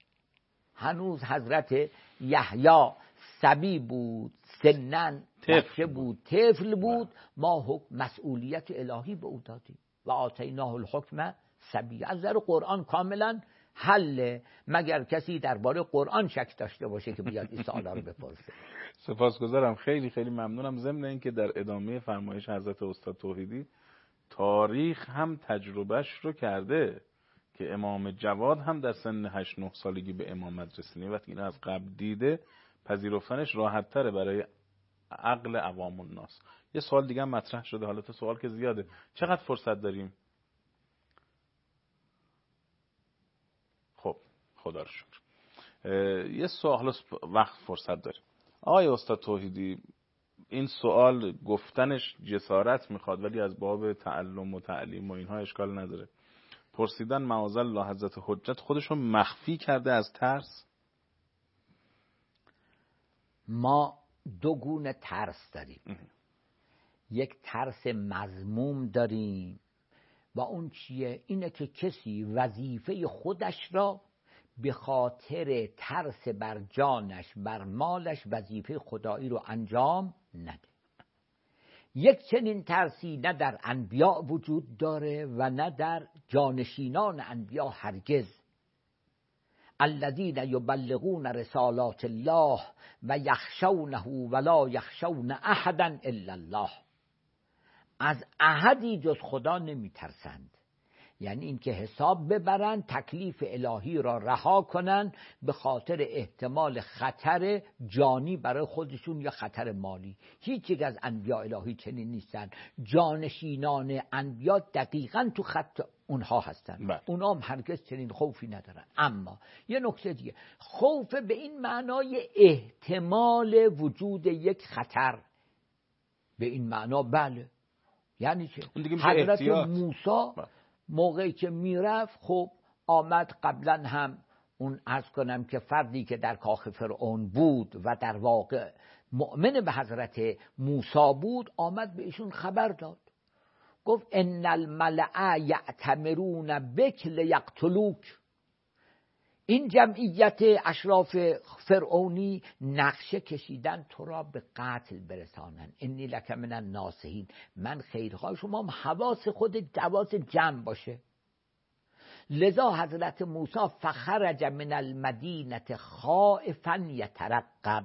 هنوز حضرت یحیی صبی بود، سنن بچه بود، طفل بود، ما مسئولیت الهی به او دادیم و آتیناه الحکم صبی. از نظر قرآن کاملا حله، مگر کسی درباره قرآن شک داشته باشه که بیاد این سوالا رو بپرسه. سپاسگزارم، خیلی خیلی ممنونم. ضمن اینکه در ادامه فرمایش حضرت استاد توحیدی تاریخ هم تجربهش رو کرده که امام جواد هم در سن 8-9 سالگی به امامت رسیده. وقتی این از قبل دیده، پذیرفتنش راحت تره برای عقل عوام الناس. یه سوال دیگه هم مطرح شده، حالا تو سوال که زیاده، چقدر فرصت داریم؟ خب خدا رو شکر. یه سوال، وقت فرصت داریم. آقای استاد توحیدی، این سوال گفتنش جسارت میخواد، ولی از باب تعلم و تعلیم و اینها اشکال نداره. پرسیدن معاذالله حضرت حجت خودشو مخفی کرده از ترس؟ ما دو گونه ترس داریم. یک ترس مذموم داریم و اون چیه؟ اینه که کسی وظیفه خودش را به خاطر ترس بر جانش بر مالش وظیفه خدایی رو انجام نده. یک چنین ترسی نه در انبیاء وجود داره و نه در جانشینان انبیاء هرگز. الذین یبلغون رسالات الله و یخشونه ولا یخشون احدا الا الله. از احدی جز خدا نمی ترسند، یعنی اینکه حساب ببرن، تکلیف الهی را رها کنن به خاطر احتمال خطر جانی برای خودشون یا خطر مالی. هیچ یک از انبیاء الهی چنین نیستن. جانشینان انبیاء دقیقاً تو خط اونها هستن. اونها هم هرگز چنین خوفی ندارن. اما یه نکته دیگه، خوف به این معنای احتمال وجود یک خطر، به این معنا بله. یعنی چه؟ حضرت موسی موقعی که میرفت، خب آمد قبلا هم اون عرض کنم که فردی که در کاخ فرعون بود و در واقع مؤمن به حضرت موسی بود، آمد به ایشون خبر داد، گفت ان الملأ یأتمرون بک لیقتلوک. این جمعیت اشراف فرعونی نقشه کشیدن تو را به قتل برسانن. انی لک من الناصحین، من خیرخواه شما، حواس خود حواس جمع باشه. لذا حضرت موسی فخرج من المدینه خائفا یترقب.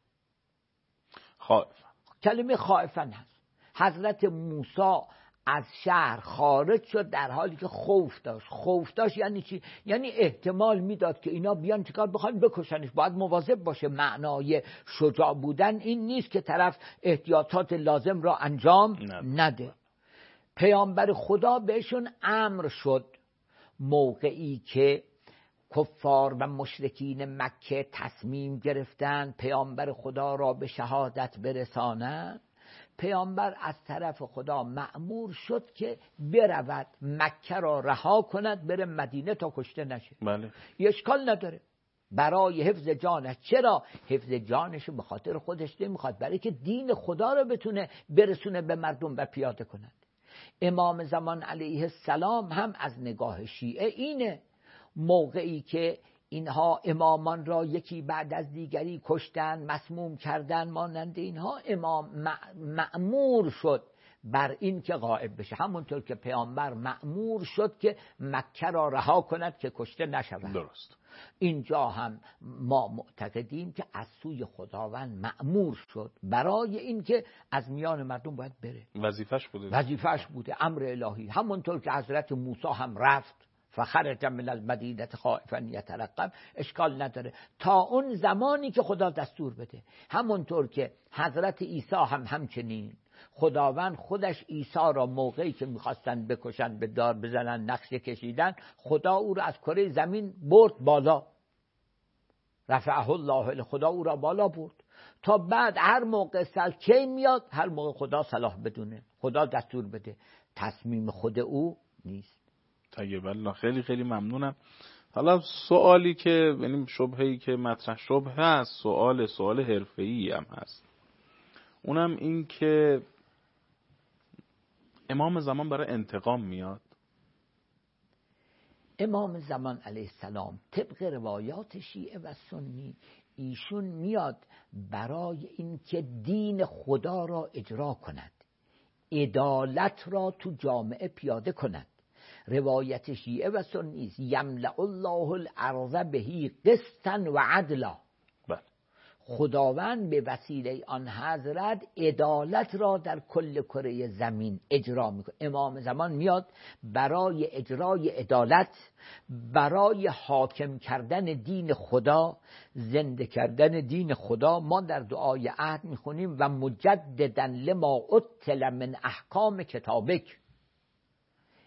خائف، کلمه خائفا هست. حضرت موسی از شهر خارج شد در حالی که خوف داشت. خوف داشت یعنی چی؟ یعنی احتمال میداد که اینا بیان چیکار بخوان بکشنش، باید مواظب باشه. معنای شجاع بودن این نیست که طرف احتیاطات لازم را انجام نده. پیامبر خدا بهشون امر شد موقعی که کفار و مشرکین مکه تصمیم گرفتن پیامبر خدا را به شهادت برسانند، پیامبر از طرف خدا مأمور شد که برود مکه را رها کند بره مدینه تا کشته نشه. بله. اشکال نداره برای حفظ جانش. چرا حفظ جانش؟ به خاطر خودش نمیخواد، برای که دین خدا را بتونه برسونه به مردم و پیاده کند. امام زمان علیه السلام هم از نگاه شیعه اینه، موقعی که اینها امامان را یکی بعد از دیگری کشتن، مسموم کردن، مانند اینها، امام مأمور شد بر این که غائب بشه، همونطور که پیامبر مأمور شد که مکه را رها کند که کشته نشود. درست. اینجا هم ما معتقدیم که از سوی خداوند مأمور شد برای این که از میان مردم باید بره. وظیفش بوده، امر الهی. همونطور که حضرت موسی هم رفت فخرج من المدینه خائفا یترقب، اشکال نداره تا اون زمانی که خدا دستور بده. همونطور که حضرت عیسی هم همچنین، خداوند خودش عیسی را موقعی که میخواستن بکشن، به دار بزنن، نقشه کشیدن، خدا او را از کره زمین برد بالا، رفعه الله، خدا او را بالا برد تا بعد هر موقع کی میاد، هر موقع خدا صلاح بدونه، خدا دستور بده، تصمیم خود او نیست. طیب الله، خیلی خیلی ممنونم. حالا سوالی که یعنی شبهه‌ای که مطرح شبهه هست، سوال حرفه‌ای هم هست، اونم این که امام زمان برای انتقام میاد. امام زمان علیه السلام طبق روایات شیعه و سنی ایشون میاد برای اینکه دین خدا را اجرا کند، عدالت را تو جامعه پیاده کند. روایت شیعه و سنی است یملأ الله الارض بهی قسطا و عدلا. خداوند به وسیله آن حضرت عدالت را در کل کره زمین اجرا میکنه. امام زمان میاد برای اجرای عدالت، برای حاکم کردن دین خدا، زنده کردن دین خدا. ما در دعای عهد میخونیم و مجددا لما اتل من احکام کتابک.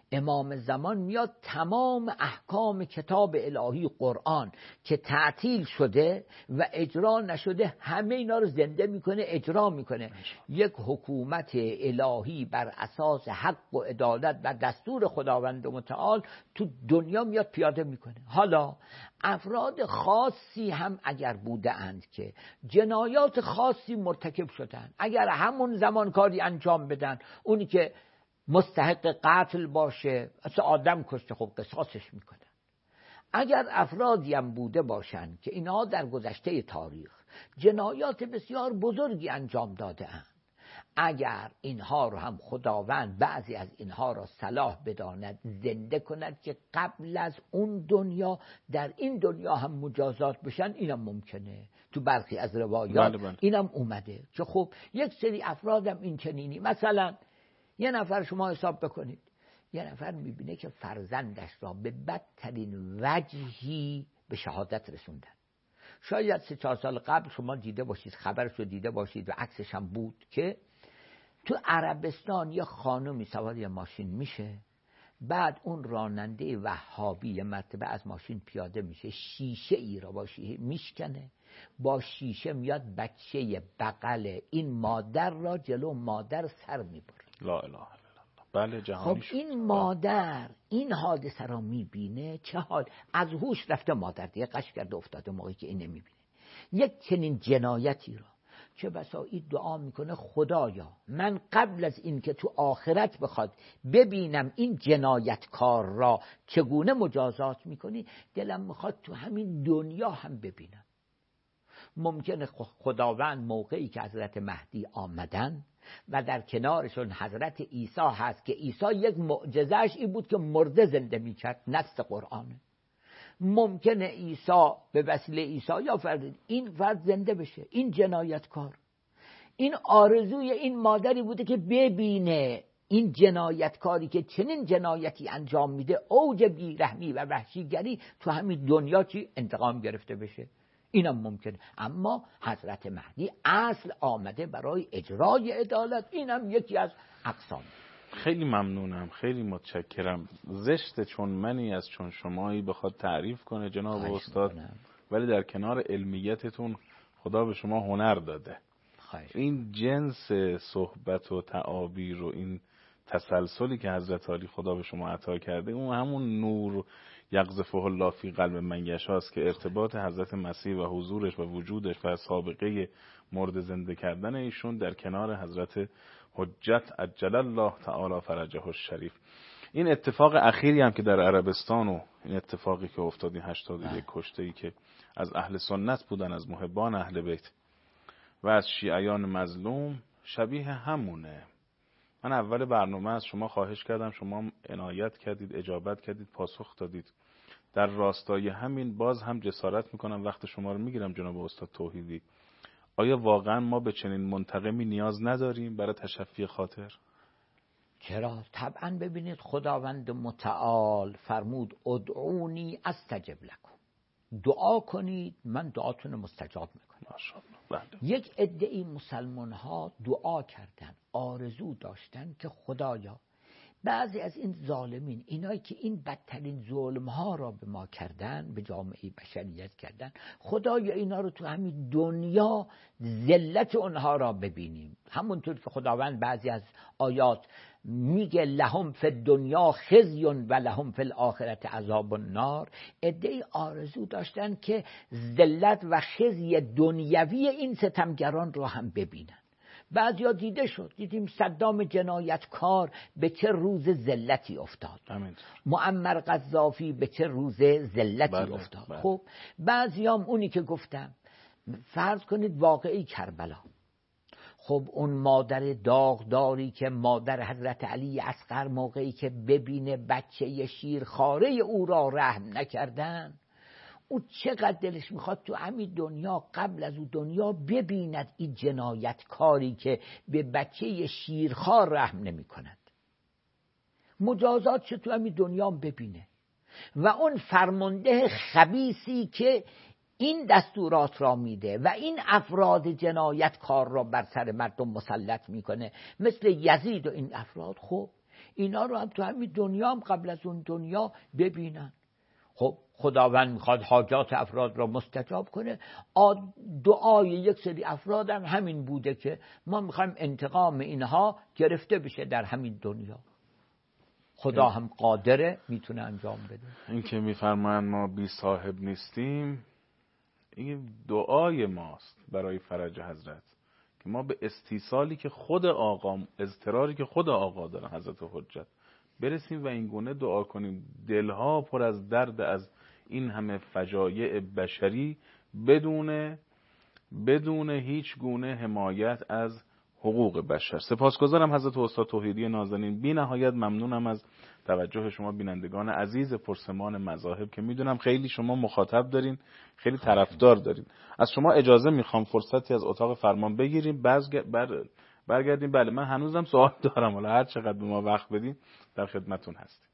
امام زمان میاد تمام احکام کتاب الهی قرآن که تعطیل شده و اجرا نشده همه اینا رو زنده میکنه، اجرا میکنه. یک حکومت الهی بر اساس حق و عدالت و دستور خداوند متعال تو دنیا میاد پیاده میکنه. حالا افراد خاصی هم اگر بوده اند که جنایات خاصی مرتکب شدن، اگر همون زمان کاری انجام بدن، اونی که مستحق قتل باشه اصلا آدم کشته، خب قصاصش میکنن. اگر افرادی هم بوده باشن که اینها در گذشته تاریخ جنایات بسیار بزرگی انجام داده اند، اگر اینها رو هم خداوند بعضی از اینها را صلاح بداند زنده کند که قبل از اون دنیا در این دنیا هم مجازات بشن، اینم ممکنه. تو برخی از روایات اینم اومده که خب یک سری افرادم این چنینی، مثلا یه نفر شما حساب بکنید، یه نفر میبینه که فرزندش را به بدترین وجهی به شهادت رسوندن. شاید 3-4 سال قبل شما دیده باشید، خبرش رو دیده باشید و عکسش هم بود که تو عربستان یه خانومی سوار یه ماشین میشه، بعد اون راننده وهابی یه مرتبه از ماشین پیاده میشه، شیشه ای را با شیشه میشکنه، با شیشه میاد بچه بغل این مادر را جلو مادر سر میبره. لا اله الا الله. بله جهانی. خب این مادر این حادثه را میبینه، چه حال از هوش رفته مادر دیگه قش کرده افتاده موقعی که این نمیبینه. یک چنین جنایتی را چه بسا این دعا میکنه خدایا من قبل از این که تو آخرت بخواد ببینم این جنایتکار را چگونه مجازات میکنی، دلم میخواد تو همین دنیا هم ببینم. ممکنه خداوند موقعی که حضرت مهدی آمدن و در کنارشون حضرت عیسی هست که عیسی یک معجزهش این بود که مرده زنده میکرد، نص قرآنه، ممکنه عیسی به وسیله عیسی یا این فرد زنده بشه، این جنایتکار، این آرزوی این مادری بوده که ببینه این جنایتکاری که چنین جنایتی انجام میده اوج بیرحمی و وحشیگری تو همین دنیا چی انتقام گرفته بشه. اینم ممکنه. اما حضرت مهدی اصل آمده برای اجرای عدالت، اینم یکی از اقسام. خیلی ممنونم، خیلی متشکرم. زشته چون منی از چون شمایی بخواد تعریف کنه جناب استاد، ولی در کنار علمیتتون خدا به شما هنر داده. این جنس صحبت و تعابیر و این تسلسلی که حضرت علی خدا به شما عطا کرده، اون همون نور یقذفه الله فی قلب من یشاست که ارتباط حضرت مسیح و حضورش و وجودش و سابقه مرد زنده کردن ایشون در کنار حضرت حجت عجل الله تعالی فرجه الشریف. این اتفاق اخیری هم که در عربستان و این اتفاقی که افتاد، این 81 کشته‌ای که از اهل سنت بودن، از محبان اهل بیت و از شیعیان مظلوم، شبیه همونه. من اول برنامه از شما خواهش کردم، شما عنایت کردید، اجابت کردید، پاسخ دادید. در راستای همین باز هم جسارت میکنم وقت شما رو میگیرم جناب استاد توحیدی، آیا واقعا ما به چنین منتقمی نیاز نداریم برای تشفی خاطر؟ چرا؟ طبعا. ببینید خداوند متعال فرمود ادعونی استجب لکم، دعا کنید من دعاتون مستجاب میکنم. یک عده مسلمان ها دعا کردن، آرزو داشتن که خدایا بعضی از این ظالمین، اینایی که این بدترین ظلم ها را به ما کردن، به جامعه بشریت کردن، خدایا اینا رو تو همین دنیا ذلت اونها را ببینیم. همونطور که خداوند بعضی از آیات میگه لهم فی الدنیا خزی و لهم فی الاخرة عذاب النار، عده‌ای آرزو داشتن که ذلت و خزی دنیوی این ستمگران رو هم ببینن. بعضیا دیده شد، دیدیم صدام جنایتکار به چه روز ذلتی افتاد، معمر قذافی به چه روز ذلتی افتاد. خب بعضیام اونی که گفتم، فرض کنید واقعی کربلا، خب اون مادر داغداری که مادر حضرت علی اصغر موقعی که ببینه بچه شیرخواره او را رحم نکردن، او چقدر دلش میخواد تو همین دنیا قبل از اون دنیا ببیند این جنایتکاری که به بچه شیرخوار رحم نمی کند، مجازات تو همین دنیا ببینه. و اون فرمانده خبیثی که این دستورات را میده و این افراد جنایتکار را بر سر مردم مسلط میکنه مثل یزید و این افراد، خب اینا رو هم تو همین دنیا هم قبل از اون دنیا ببینن. خب خداوند میخواد حاجات افراد را مستجاب کنه. دعای یک سری افراد هم همین بوده که ما میخوایم انتقام اینها گرفته بشه در همین دنیا. خدا هم قادره، میتونه انجام بده. این که میفرمایند ما بی صاحب نیستیم، این دعای ماست برای فرج حضرت که ما به استیصالی که خود آقا، اضطراری که خود آقا داره حضرت حجت برسیم و این گونه دعا کنیم. دلها پر از درد از این همه فجایع بشری بدون هیچ گونه حمایت از حقوق بشر. سپاسگزارم حضرت استاد توحیدی نازنین. بی نهایت ممنونم از توجه شما بینندگان عزیز پرسمان مذاهب که میدونم خیلی شما مخاطب دارین، خیلی طرفدار دارین. از شما اجازه میخوام فرصتی از اتاق فرمان بگیریم، برگردیم. بله من هنوزم سوال دارم، حالا هر چقدر به ما وقت بدین در خدمتون هستیم.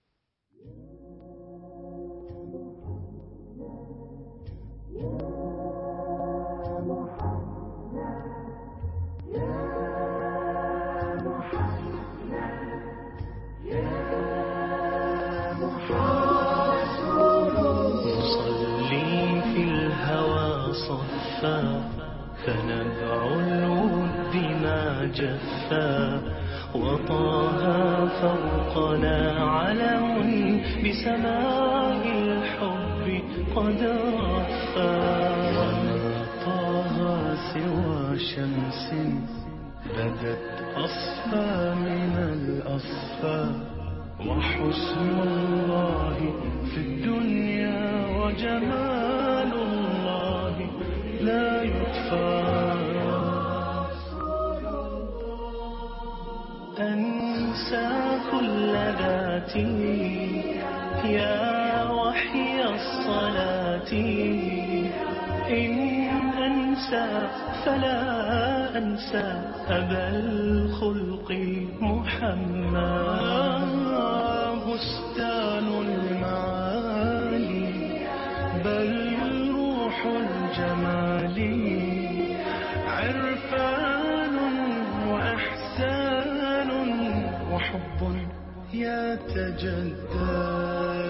فنبع الود ما جفا وطاها فوقنا علم بسماء الحب قد رفا وما طاها سوى شمس بدت أصفى من الأصفى وحسن الله في الدنيا وجمال الله لا يطفى أنسى كل ذاتي يا وحي الصلاة إن أنسى فلا أنسى أبا الخلق محمد بستان المعالي بل روح الجمال عرفان وإحسان وحب يتجدد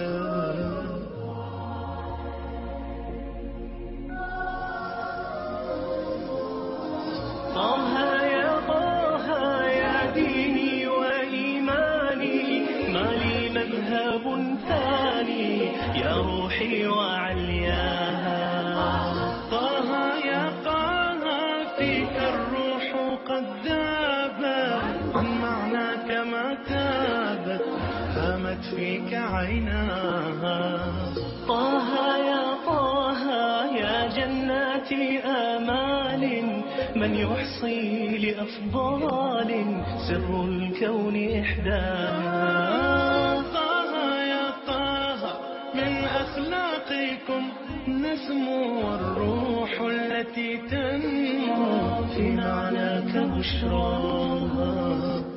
طه يا ديني وإيماني ما لي مذهب ثاني يا روحي وعلياها طه يا طه فيك الروح قد ذابت عن معناك ما تابت هامت فيك عيناها طه يا جنات آمال من يحصي لأفضال سر الكون إحداها طه يا طه من أخلاقكم نسمو والروح التي تنمو في معناك بشراها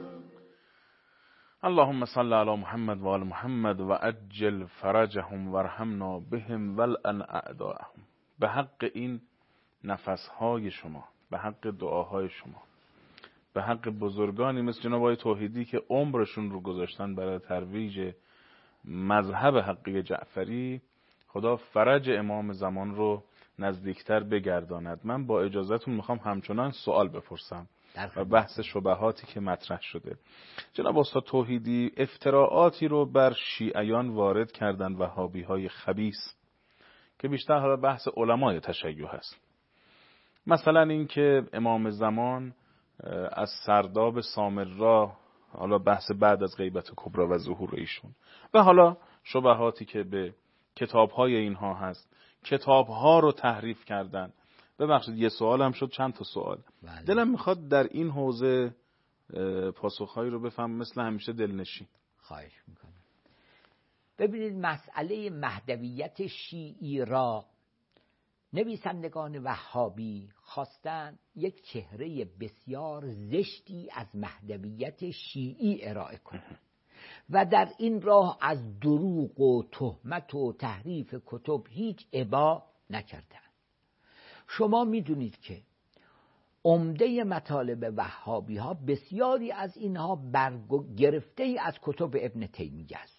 اللهم صل على محمد و آل محمد و عجل فرجهم وارحمنا بهم والعن اعداءهم. به حق این نفسهای شما، به حق دعاهای شما، به حق بزرگانی مثل جناب آقای توحیدی که عمرشون رو گذاشتن برای ترویج مذهب حقی جعفری، خدا فرج امام زمان رو نزدیکتر بگرداند. من با اجازهتون میخوام همچنان سوال بپرسم و بحث شبهاتی که مطرح شده. جناب استاد توحیدی افتراعاتی رو بر شیعیان وارد کردن، وهابی‌های خبیث، که بیشتر حالا بحث علمای تشیع هست. مثلا این که امام زمان از سرداب سامرا، حالا بحث بعد از غیبت کبرا و ظهور ایشون، و حالا شبهاتی که به کتاب‌های اینها هست، کتاب‌ها رو تحریف کردن. ببخشید یه سوال هم شد چند تا سوال. دلم میخواد در این حوزه پاسخهایی رو بفهم، مثل همیشه دلنشین. خواهش میکنم. ببینید مسئله مهدویت شیعی را نویسندگان وهابی خواستن یک چهره بسیار زشتی از مهدویت شیعی ارائه کنند و در این راه از دروغ و تهمت و تحریف کتب هیچ ابا نکردند. شما میدونید که عمده مطالب وهابی ها بسیاری از اینها گرفته از کتب ابن تیمیه است.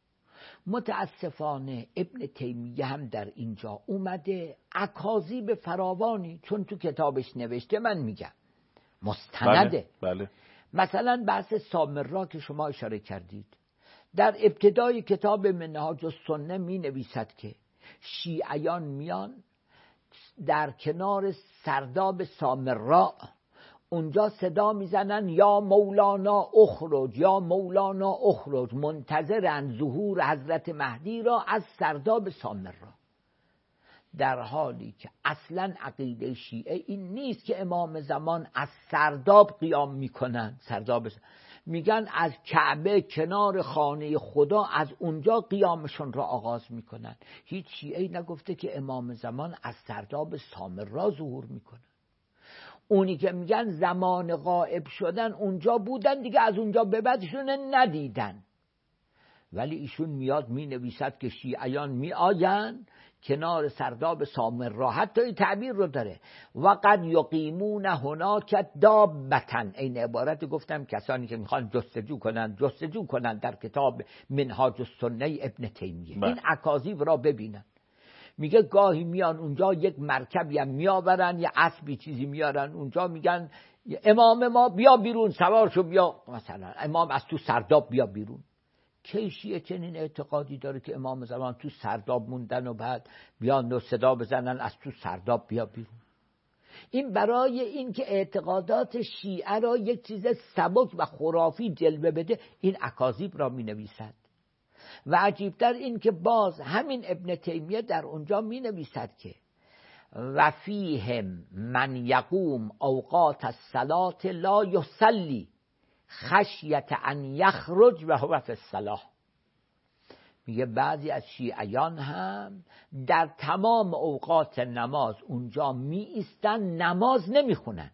متاسفانه ابن تیمیه هم در اینجا اومده اکاذیب فراوانی، چون تو کتابش نوشته، من میگم مستنده. بله. مثلا بحث سامرا که شما اشاره کردید، در ابتدای کتاب منهاج السنه می نویسد که شیعیان میان در کنار سرداب سامرا، اونجا صدا میزنن یا مولانا اخرج، یا مولانا اخرج، منتظرن ظهور حضرت مهدی را از سرداب سامرا، در حالی که اصلا عقیده شیعه این نیست که امام زمان از سرداب قیام میکنن. میگن از کعبه کنار خانه خدا، از اونجا قیامشون را آغاز میکنن. هیچ شیعه نگفته که امام زمان از سرداب سامرا ظهور میکنن. اونی که میگن زمان غائب شدن اونجا بودن دیگه، از اونجا به بعدشون ندیدن. ولی ایشون میاد مینویسد که شیعیان میآین کنار سرداب سامرا، حتی این تعبیر رو داره، و قد یقیمون هناک دابتن. این عبارت گفتم کسانی که میخوان جستجو کنن در کتاب منهاج السنه ابن تیمیه این اکاذیب را ببینن. میگه گاهی میان اونجا یک مرکبی هم میآورن، یه اسبی چیزی میارن اونجا، میگن امام ما بیا بیرون، سوار شو بیا، مثلا امام از تو سرداب بیا بیرون. کی شیعه چنین اعتقادی داره که امام زمان تو سرداب موندن و بعد بیان و صدا بزنن از تو سرداب بیا بیرون؟ این برای این که اعتقادات شیعه را یک چیز سبک و خرافی جلوه بده، این اکاذیب را می نویسد. و عجیبتر این که باز همین ابن تیمیه در اونجا می نویسد که و فیهم من یقوم اوقات الصلاة لا یصلی خشیت ان یخرج و هو فی الصلاة. میگه بعضی از شیعیان هم در تمام اوقات نماز اونجا می ایستن، نماز نمیخونن،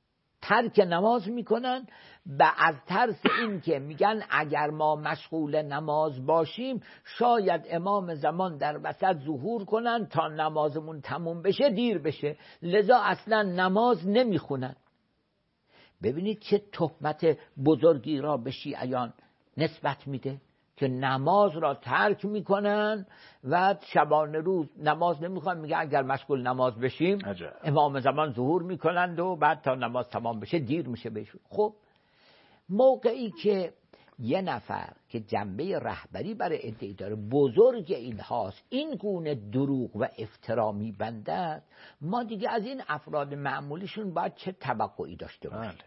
ترک نماز میکنن، از ترس این که میگن اگر ما مشغول نماز باشیم شاید امام زمان در وسط ظهور کنن تا نمازمون تموم بشه دیر بشه، لذا اصلا نماز نمیخونن. ببینید چه تهمت بزرگی را به شیعیان نسبت میده که نماز را ترک میکنن و شبانه روز نماز نمیخوان. میگه اگر مشغول نماز بشیم امام زمان ظهور میکنند و بعد تا نماز تمام بشه دیر میشه بهشون. خب موقعی که یه نفر که جنبه رهبری برای ادعی داره، بزرگ این هاست، این گونه دروغ و افترا میبنده، ما دیگه از این افراد معمولیشون باید چه توقعی داشته باشیم؟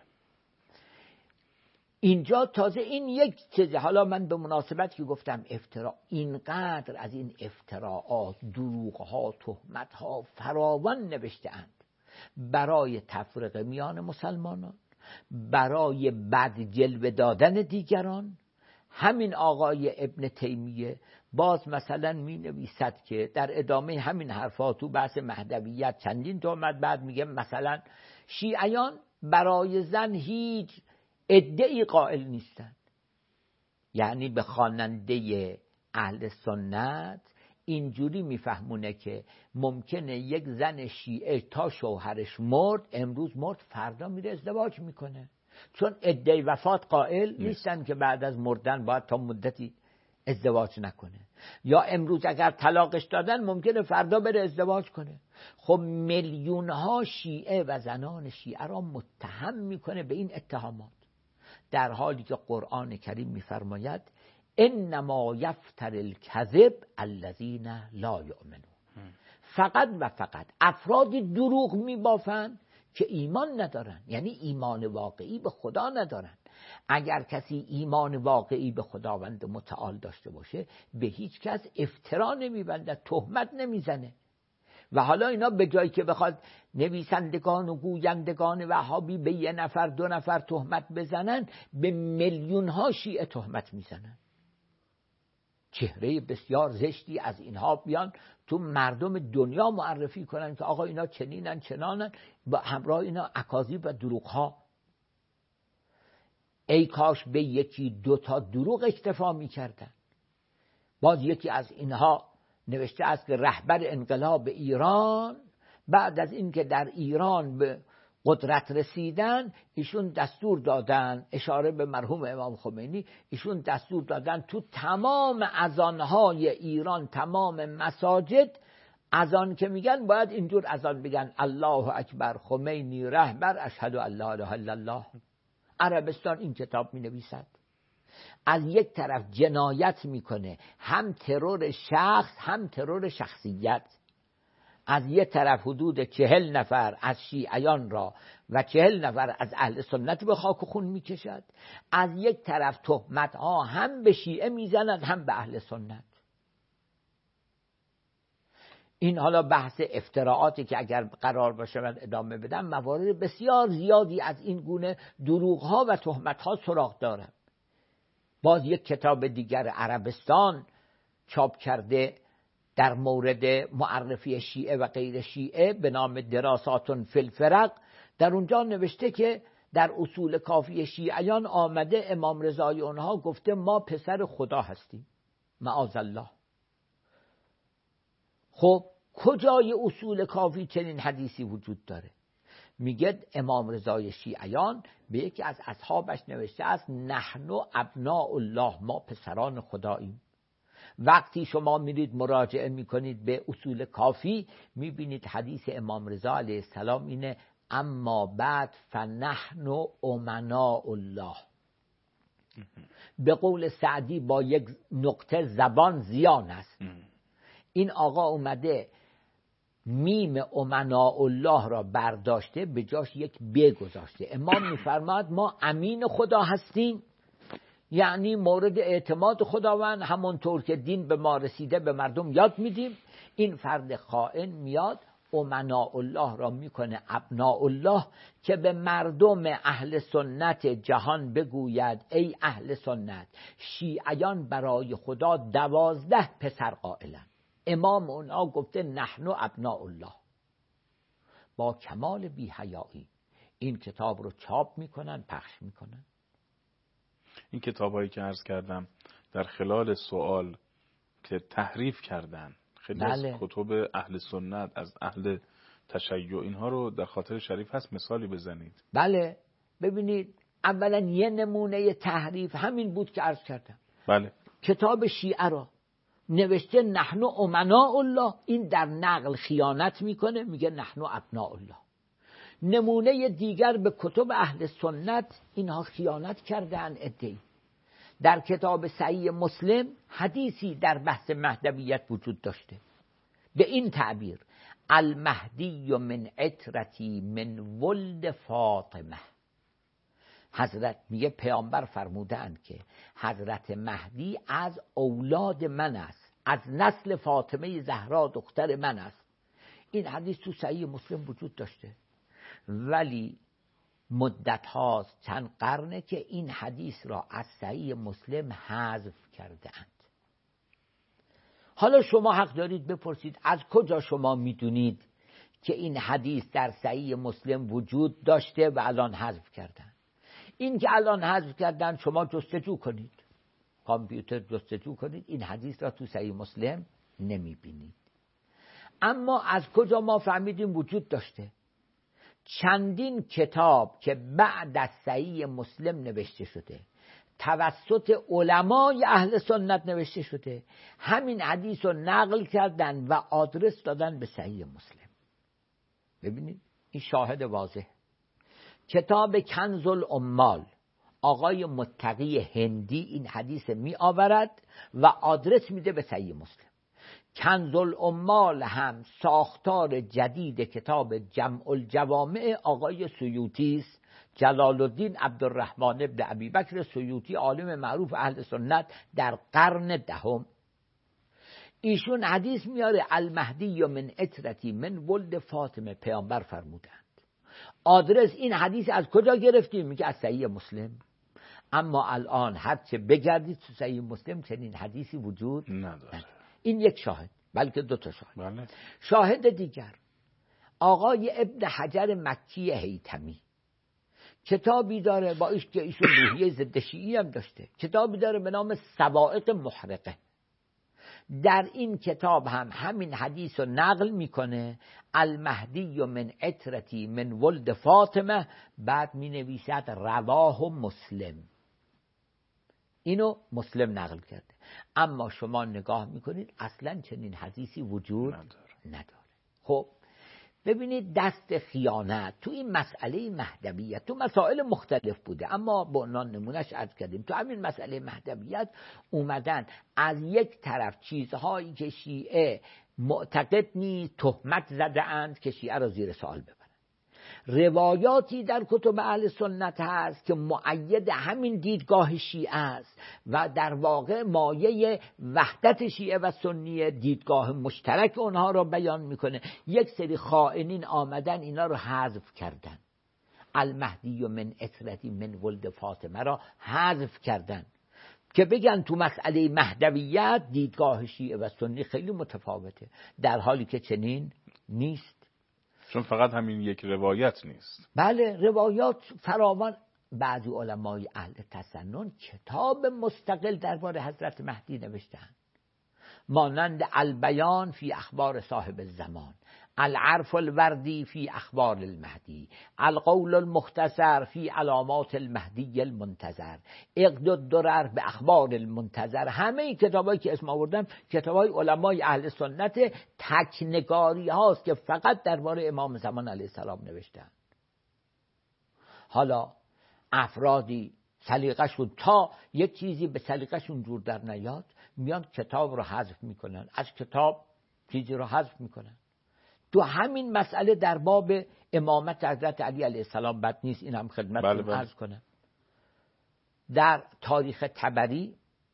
اینجا تازه این یک چیزه. حالا من به مناسبت که گفتم افترا، اینقدر از این افتراعات، دروغها، تهمتها فراوان نوشته اند برای تفرقه میان مسلمانان، برای بد جلوه دادن دیگران. همین آقای ابن تیمیه باز مثلا می نویسد که در ادامه همین حرفات تو بحث مهدویت چندین تهمت بعد میگه مثلا شیعیان برای زن هیچ ادعی قائل نیستند. یعنی به خواننده اهل سنت اینجوری میفهمونه که ممکنه یک زن شیعه تا شوهرش مرد، امروز مرد، فردا میره ازدواج میکنه، چون ادعای وفات قائل نیستن که بعد از مردن باید تا مدتی ازدواج نکنه. یا امروز اگر طلاقش دادن ممکنه فردا بره ازدواج کنه. خب میلیون ها شیعه و زنان شیعه را متهم میکنه به این اتهامات، در حالی که قرآن کریم میفرماید انما یفتر الکذب الذین لا یؤمنون. فقط و فقط افرادی دروغ میبافند که ایمان ندارن، یعنی ایمان واقعی به خدا ندارن. اگر کسی ایمان واقعی به خداوند متعال داشته باشه به هیچ کس افترا نمیبنده، تهمت نمیزنه. و حالا اینا به جایی که بخواد نویسندگان و گویندگان وهابی به یه نفر دو نفر تهمت بزنن، به میلیون ها شیعه تهمت میزنن. چهره بسیار زشتی از اینها بیان تو مردم دنیا معرفی کنن که آقا اینا چنینن چنانن، با همراه اینا اکاذیب و دروغ ها. ای کاش به یکی دو تا دروغ اکتفا میکردن. باز یکی از اینها نوشته است که رهبر انقلاب ایران بعد از اینکه در ایران به قدرت رسیدن ایشون دستور دادن، اشاره به مرحوم امام خمینی، ایشون دستور دادن تو تمام اذانهای ایران، تمام مساجد اذان که میگن باید اینجور اذان بگن: الله اکبر، خمینی رهبر، اشهد ان لا اله الا الله. عربستان این کتاب می نویسد. از یک طرف جنایت میکنه، هم ترور شخص هم ترور شخصیت. از یک طرف حدود 40 نفر از شیعیان را و 40 نفر از اهل سنت به خاک و خون میکشد. از یک طرف تهمت ها هم به شیعه میزند هم به اهل سنت. این حالا بحث افتراعاتی که اگر قرار باشه من ادامه بدم، موارد بسیار زیادی از این گونه دروغ ها و تهمت ها سراغ دارم. باز یک کتاب دیگر عربستان چاپ کرده در مورد معرفی شیعه و غیر شیعه به نام دراسات فی الفرق. در اونجا نوشته که در اصول کافی شیعیان آمده امام رضای اونها گفته ما پسر خدا هستیم، معاذ الله. خب کجای اصول کافی چنین حدیثی وجود داره؟ میگه امام رضای شیعیان به یکی از اصحابش نوشته است: نحن ابناء الله، ما پسران خداییم. وقتی شما میرید مراجعه میکنید به اصول کافی، میبینید حدیث امام رضا علیه السلام اینه: اما بعد فنحن امناء الله. به قول سعدی با یک نقطه زبان زیان است. این آقا اومده میم امناء الله را برداشته، به جاش یک ب گذاشته. امام میفرماد ما امین خدا هستیم، یعنی مورد اعتماد خداوند، همونطور که دین به ما رسیده به مردم یاد میدیم. این فرد خائن میاد امناء الله را میکنه ابناء الله، که به مردم اهل سنت جهان بگوید ای اهل سنت، شیعیان برای خدا 12 پسر قائلن. امام اونا گفته نحن ابناء الله. با کمال بی‌حیایی این کتاب رو چاپ میکنن، پخش میکنن. این کتابایی که عرض کردم در خلال سوال که تحریف کردن خیلی از کتب اهل سنت از اهل تشیع، اینها رو در خاطر شریف هست مثالی بزنید. بله ببینید، اولا یه نمونه تحریف همین بود که عرض کردم. بله. کتاب شیعه را نوشته نحن امناء الله، این در نقل خیانت میکنه، میگه نحن ابناء الله. نمونه دیگر به کتب اهل سنت، اینها خیانت کردن ادعی. در کتاب صحیح مسلم حدیثی در بحث مهدویت وجود داشته به این تعبیر: المهدی من عترتی من ولد فاطمه. حضرت میگه پیامبر فرمودند که حضرت مهدی از اولاد من است، از نسل فاطمه زهرا دختر من است. این حدیث تو صحیح مسلم وجود داشته، ولی مدت هاست، چند قرنه که این حدیث را از صحیح مسلم حذف کردند. حالا شما حق دارید بپرسید از کجا شما میدونید که این حدیث در صحیح مسلم وجود داشته و الان حذف کردن؟ این که الان حذف کردن شما جستجو کنید، کامپیوتر جستجو کنید، این حدیث را تو صحیح مسلم نمیبینید. اما از کجا ما فهمیدیم وجود داشته؟ چندین کتاب که بعد از صحیح مسلم نوشته شده، توسط علمای اهل سنت نوشته شده، همین حدیث رو نقل کردن و آدرس دادن به صحیح مسلم. ببینید این شاهد واضح. کتاب کنز العمال، آقای متقی هندی این حدیث می آورد و آدرس میده به صحیح مسلم. کنز العمال هم ساختار جدید کتاب جمع الجوامع آقای سیوطی است، جلال الدین عبدالرحمن ابن ابی بکر سیوطی، عالم معروف اهل سنت در قرن دهم. ایشون حدیث میاره المهدی من عترتی من ولد فاطمه، پیامبر فرمودند. آدرس این حدیث از کجا گرفتیم؟ میگه از صحیح مسلم. اما الان هرچه بگردید تو صحیح مسلم چنین حدیثی وجود نداره. این یک شاهد، بلکه دو تا شاهد. بله. شاهد دیگر آقای ابن حجر مکی هیثمی کتابی داره، با ایش که ایشون روحیه ضد شیعی هم داشته، کتابی داره به نام صواعق محرقه. در این کتاب هم همین حدیث رو نقل میکنه، المهدی من عترتی من ولد فاطمه، بعد می نویسد رواه مسلم. اینو مسلم نقل کرده، اما شما نگاه میکنید اصلا چنین حدیثی وجود نداره. خب ببینید دست خیانت تو این مسئله مهدویت تو مسائل مختلف بوده، اما به عنوان نمونهش عرض کردیم تو همین مسئله مهدویت اومدن از یک طرف چیزهایی که شیعه معتقد نیست تهمت زده اند که شیعه را زیر سوال ببرن. روایاتی در کتب اهل سنت هست که مؤید همین دیدگاه شیعه است و در واقع مایه وحدت شیعه و سنی، دیدگاه مشترک اونها را بیان میکنه. یک سری خائنین آمدن اینا رو حذف کردن، المهدی من عترتی من ولد فاطمه را حذف کردن که بگن تو مسئله مهدویت دیدگاه شیعه و سنی خیلی متفاوته، در حالی که چنین نیست. چون فقط همین یک روایت نیست. بله روایات فراوان. بعضی علمای اهل تسنن کتاب مستقل درباره حضرت مهدی نوشتند، مانند البیان فی اخبار صاحب الزمان، العرف الوردی فی اخبار المهدی، القول المختصر فی علامات المهدی المنتظر، عقد الدرر به اخبار المنتظر. همه این کتابایی که اسم آوردم کتابای علمای اهل سنت، تکنگاری هاست که فقط درباره امام زمان علیه السلام نوشتن. حالا افرادی سلیقه‌شون تا یک چیزی به سلیقه‌شون جور در نیاد میان کتاب رو حذف میکنن، از کتاب چیزی رو حذف میکنن. تو همین مسئله در باب امامت حضرت علی علیه السلام بد نیست، این هم خدمتتون عرض کنم. در تاریخ طبری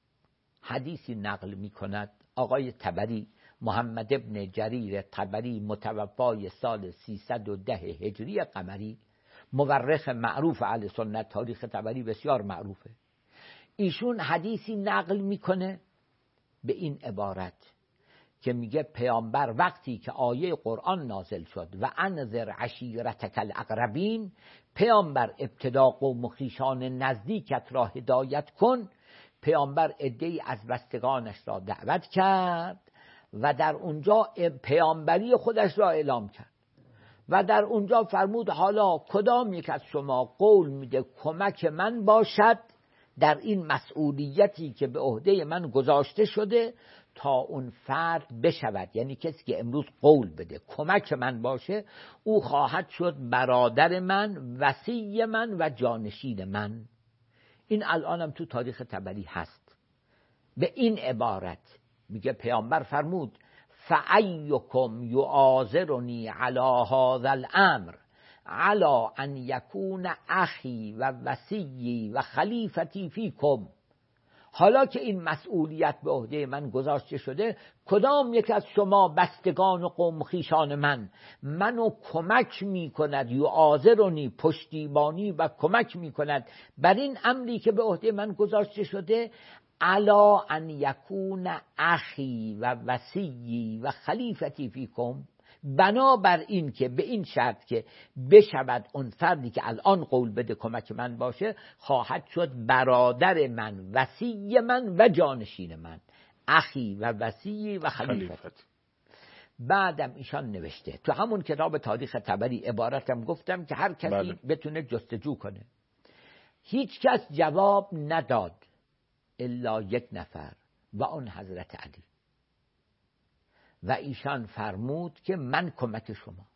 حدیثی نقل میکند آقای طبری، محمد ابن جریر طبری، متوفای سال 310 هجری قمری، مورخ معروف اهل سنت، تاریخ طبری بسیار معروفه. ایشون حدیثی نقل میکنه به این عبارت که میگه پیامبر وقتی که آیه قرآن نازل شد و انذر عشیرتک الاقربین، پیامبر ابتدا قوم و خویشان نزدیکت را هدایت کن، پیامبر عده‌ای از بستگانش را دعوت کرد و در اونجا پیامبری خودش را اعلام کرد و در اونجا فرمود حالا کدام یک از شما قول میده کمک من باشد در این مسئولیتی که به عهده من گذاشته شده تا اون فرد بشود، یعنی کسی که امروز قول بده کمک من باشه، او خواهد شد برادر من، وصی من و جانشین من. این الانم تو تاریخ طبری هست. به این عبارت میگه پیامبر فرمود فأیکم یعاذرنی علی هذا الامر علی ان یکون اخی و وصی و خلیفتی فیکم. حالا که این مسئولیت به عهده من گذاشته شده، کدام یک از شما بستگان و قوم خویشان منو کمک میکند، یعاذرنی پشتیبانی و کمک میکند بر این امری که به عهده من گذاشته شده، علا ان یکون اخی و وصی و خلیفتی فیکم، بنابر این که به این شرط که بشود اون فردی که الان قول بده کمک من باشه، خواهد شد برادر من، وصی من و جانشین من، اخی و وصی و خلیفتی. بعدم ایشان نوشته تو همون کتاب تاریخ طبری، عبارتم گفتم که هر کسی بتونه جستجو کنه. هیچ کس جواب نداد الا یک نفر و اون حضرت علی، و ایشان فرمود که من کمک شما.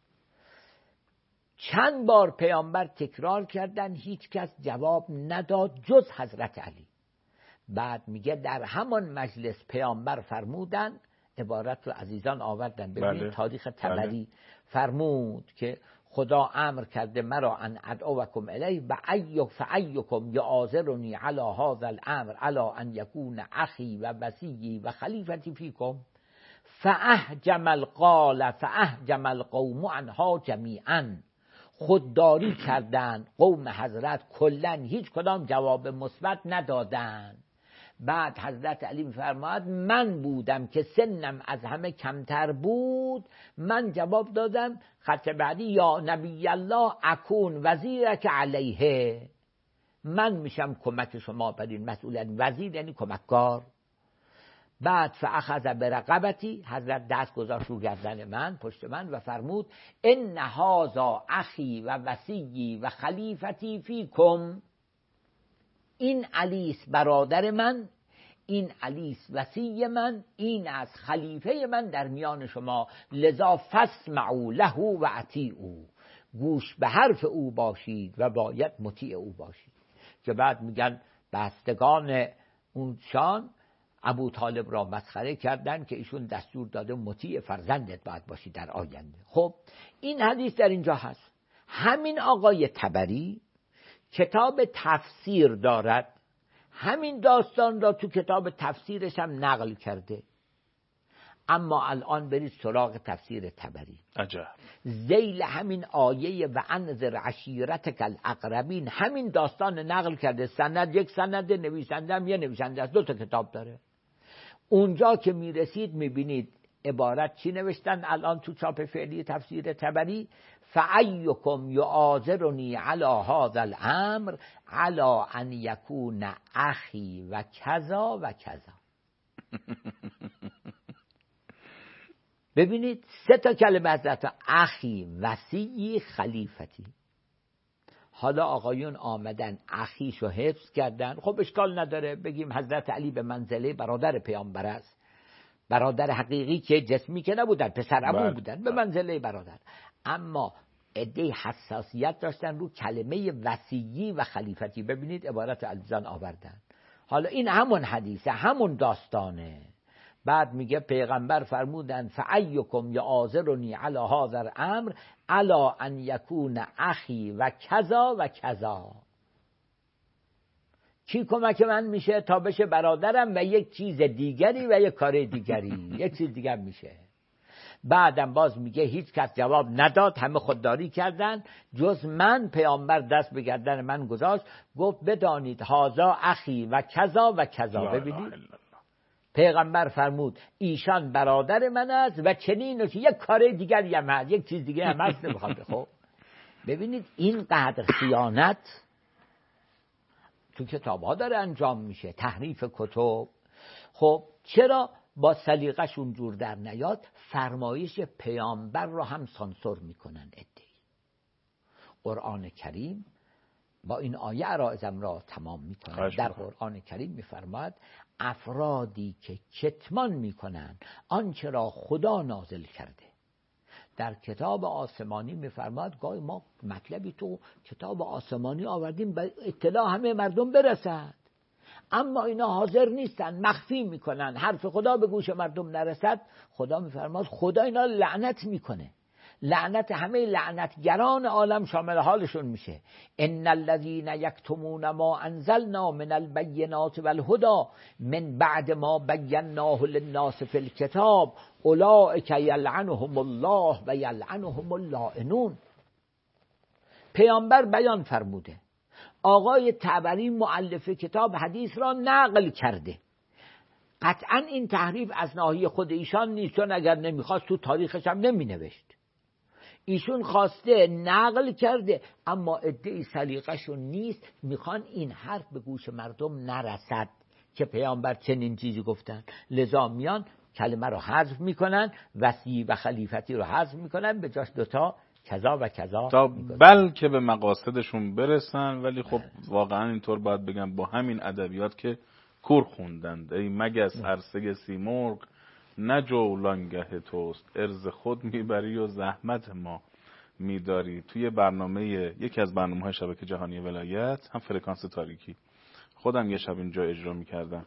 چند بار پیامبر تکرار کردن، هیچ کس جواب نداد جز حضرت علی. بعد میگه در همان مجلس پیامبر فرمودن، عبارت رو عزیزان آوردن ببینید تاریخ طبری، فرمود که خدا امر کرده مرا ان ادعوکم الیه و فایکم یعاذرنی علی هذا الامر علی ان یکون اخی و وصی و خلیفتی فیکم. فاحجم القوم عنها جمیعا. خودداری کردند قوم حضرت کلن، هیچ کدام جواب مثبت ندادند. بعد حضرت علی می‌فرماید من بودم که سنم از همه کمتر بود، من جواب دادم خط بعدی یا نبی الله اکون وزیرک علیه، من میشم کمک شما بر این مسئولیت. وزیر یعنی کمکگار. بعد فاخذ برقبتی، حضرت دست گذاشت رو گردن من، پشت من، و فرمود ان هذا اخی و وصی و خلیفتی فیکم، این علی است برادر من، این علی است وصی من، این از خلیفه من در میان شما، لذا فاسمعوا له و اطیعوا، گوش به حرف او باشید و باید مطیع او باشید. که بعد میگن بستگان اون شان ابو طالب را مسخره کردن که ایشون دستور داده مطیع فرزندت باید باشی در آینده. خب این حدیث در اینجا هست. همین آقای طبری کتاب تفسیر دارد، همین داستان را تو کتاب تفسیرش هم نقل کرده. اما الان برید سراغ تفسیر طبری، عجب، ذیل همین آیه و انذر عشیرتک الاقربین همین داستان نقل کرده. سند یک سند، نویسنده هم یه نویسنده است، 2 تا کتاب داره. اونجا که میرسید میبینید عبارت چی نوشتن الان تو چاپ فعلی تفسیر طبری؟ فأیکم یعاذرنی علی هذا الامر علی ان یکون اخی و کذا و کذا. ببینید 3 تا کلمه حضرت اخی، وصی، خلیفتی. حالا آقایون آمدن اخیشو حفظ کردن. خب اشکال نداره بگیم حضرت علی به منزله برادر پیامبر است، برادر حقیقی که جسمی که نبودن، پسر عمو بودن، به منزله برادر. اما عده حساسیت داشتن رو کلمه وصیی و خلیفتی. ببینید عبارت عزیزان آوردن. حالا این همون حدیثه، همون داستانه. بعد میگه پیغمبر فرمودن فأیکم یعاذرنی علی هذا الامر علی ان یکون اخی و کذا و کذا. کی کمک من میشه تا بشه برادرم و یک چیز دیگری و یک کار دیگری، یک چیز دیگر میشه. بعدم باز میگه هیچ کس جواب نداد، همه خودداری کردن جز من. پیامبر دست به گردن من گذاشت، گفت بدانید هذا اخی و کذا و کذا. ببینید پیغمبر فرمود ایشان برادر من است و چنین یک کار دیگری هم هست، یک چیز دیگه هم هست نمیخواد. خب ببینید اینقدر خیانت تو کتاب ها داره انجام میشه، تحریف کتب. خب چرا با سلیقه‌شون جور در نیاد فرمایش پیامبر رو هم سانسور میکنن ادعی. قرآن کریم با این آیه عرایزم را تمام میکنن. در قرآن کریم میفرماد افرادی که کتمان میکنن آنچه را خدا نازل کرده. در کتاب آسمانی میفرماد گاهی ما مطلبی تو کتاب آسمانی آوردیم به اطلاع همه مردم برسد، اما اینا حاضر نیستن، مخفی میکنن، حرف خدا به گوش مردم نرسد. خدا میفرماد خدا اینا لعنت میکنه. لعنت همه لعنتگران عالم شامل حالشون میشه. ان الذين يكتمون ما انزلنا من البينات والهدى من بعد ما بيناه للناس في الكتاب اولئك يلعنهم الله و يلعنهم اللاعنون. پیامبر بیان فرموده، آقای طبری مؤلف کتاب حدیث را نقل کرده. قطعا این تحریف از ناحیه خود ایشان نیست، چون اگر نمیخواست تو تاریخش هم نمینوشت. ایشون خواسته نقل کرده، اما ادعی سلیقه‌شون نیست، میخوان این حرف به گوش مردم نرسد که پیامبر چنین چیزی گفتن. لذا میان کلمه رو حذف میکنن، وصی و خلیفتی رو حذف میکنن، به جاش 2 تا کذا و کذا تا بلکه به مقاصدشون برسن. ولی خب واقعا اینطور باید بگم با همین ادبیات که کور خوندند. ای مگس عرصه سیمرغ نه جولانگه توست، ارز خود میبری و زحمت ما میداری. توی برنامه یکی از برنامه‌های شبکه جهانی ولایت هم فرکانس تاریکی خودم یه شب اینجا اجرا میکردم.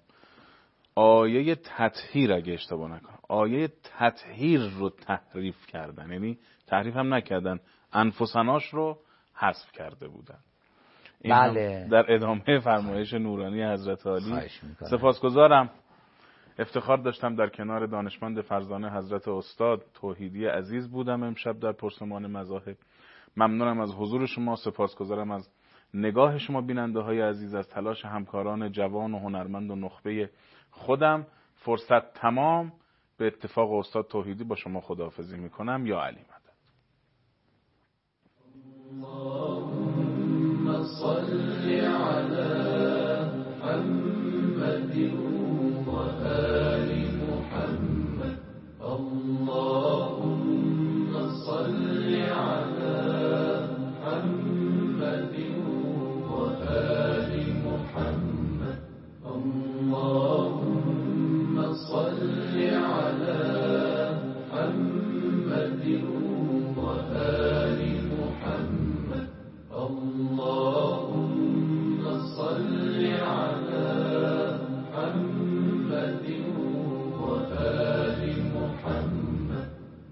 آیه تطهیر اگه اشتباه نکنم، آیه تطهیر رو تحریف کردن، یعنی تحریف هم نکردن، انفسناش رو حذف کرده بودن. این بله. در ادامه فرمایش نورانی حضرت علی. سپاسگزارم، افتخار داشتم در کنار دانشمند فرزانه حضرت استاد توحیدی عزیز بودم امشب در پرسمان مذاهب. ممنونم از حضور شما، سپاسگزارم از نگاه شما بیننده های عزیز، از تلاش همکاران جوان و هنرمند و نخبه خودم. فرصت تمام، به اتفاق استاد توحیدی با شما خداحافظی میکنم. یا علی مدد. اللهم صل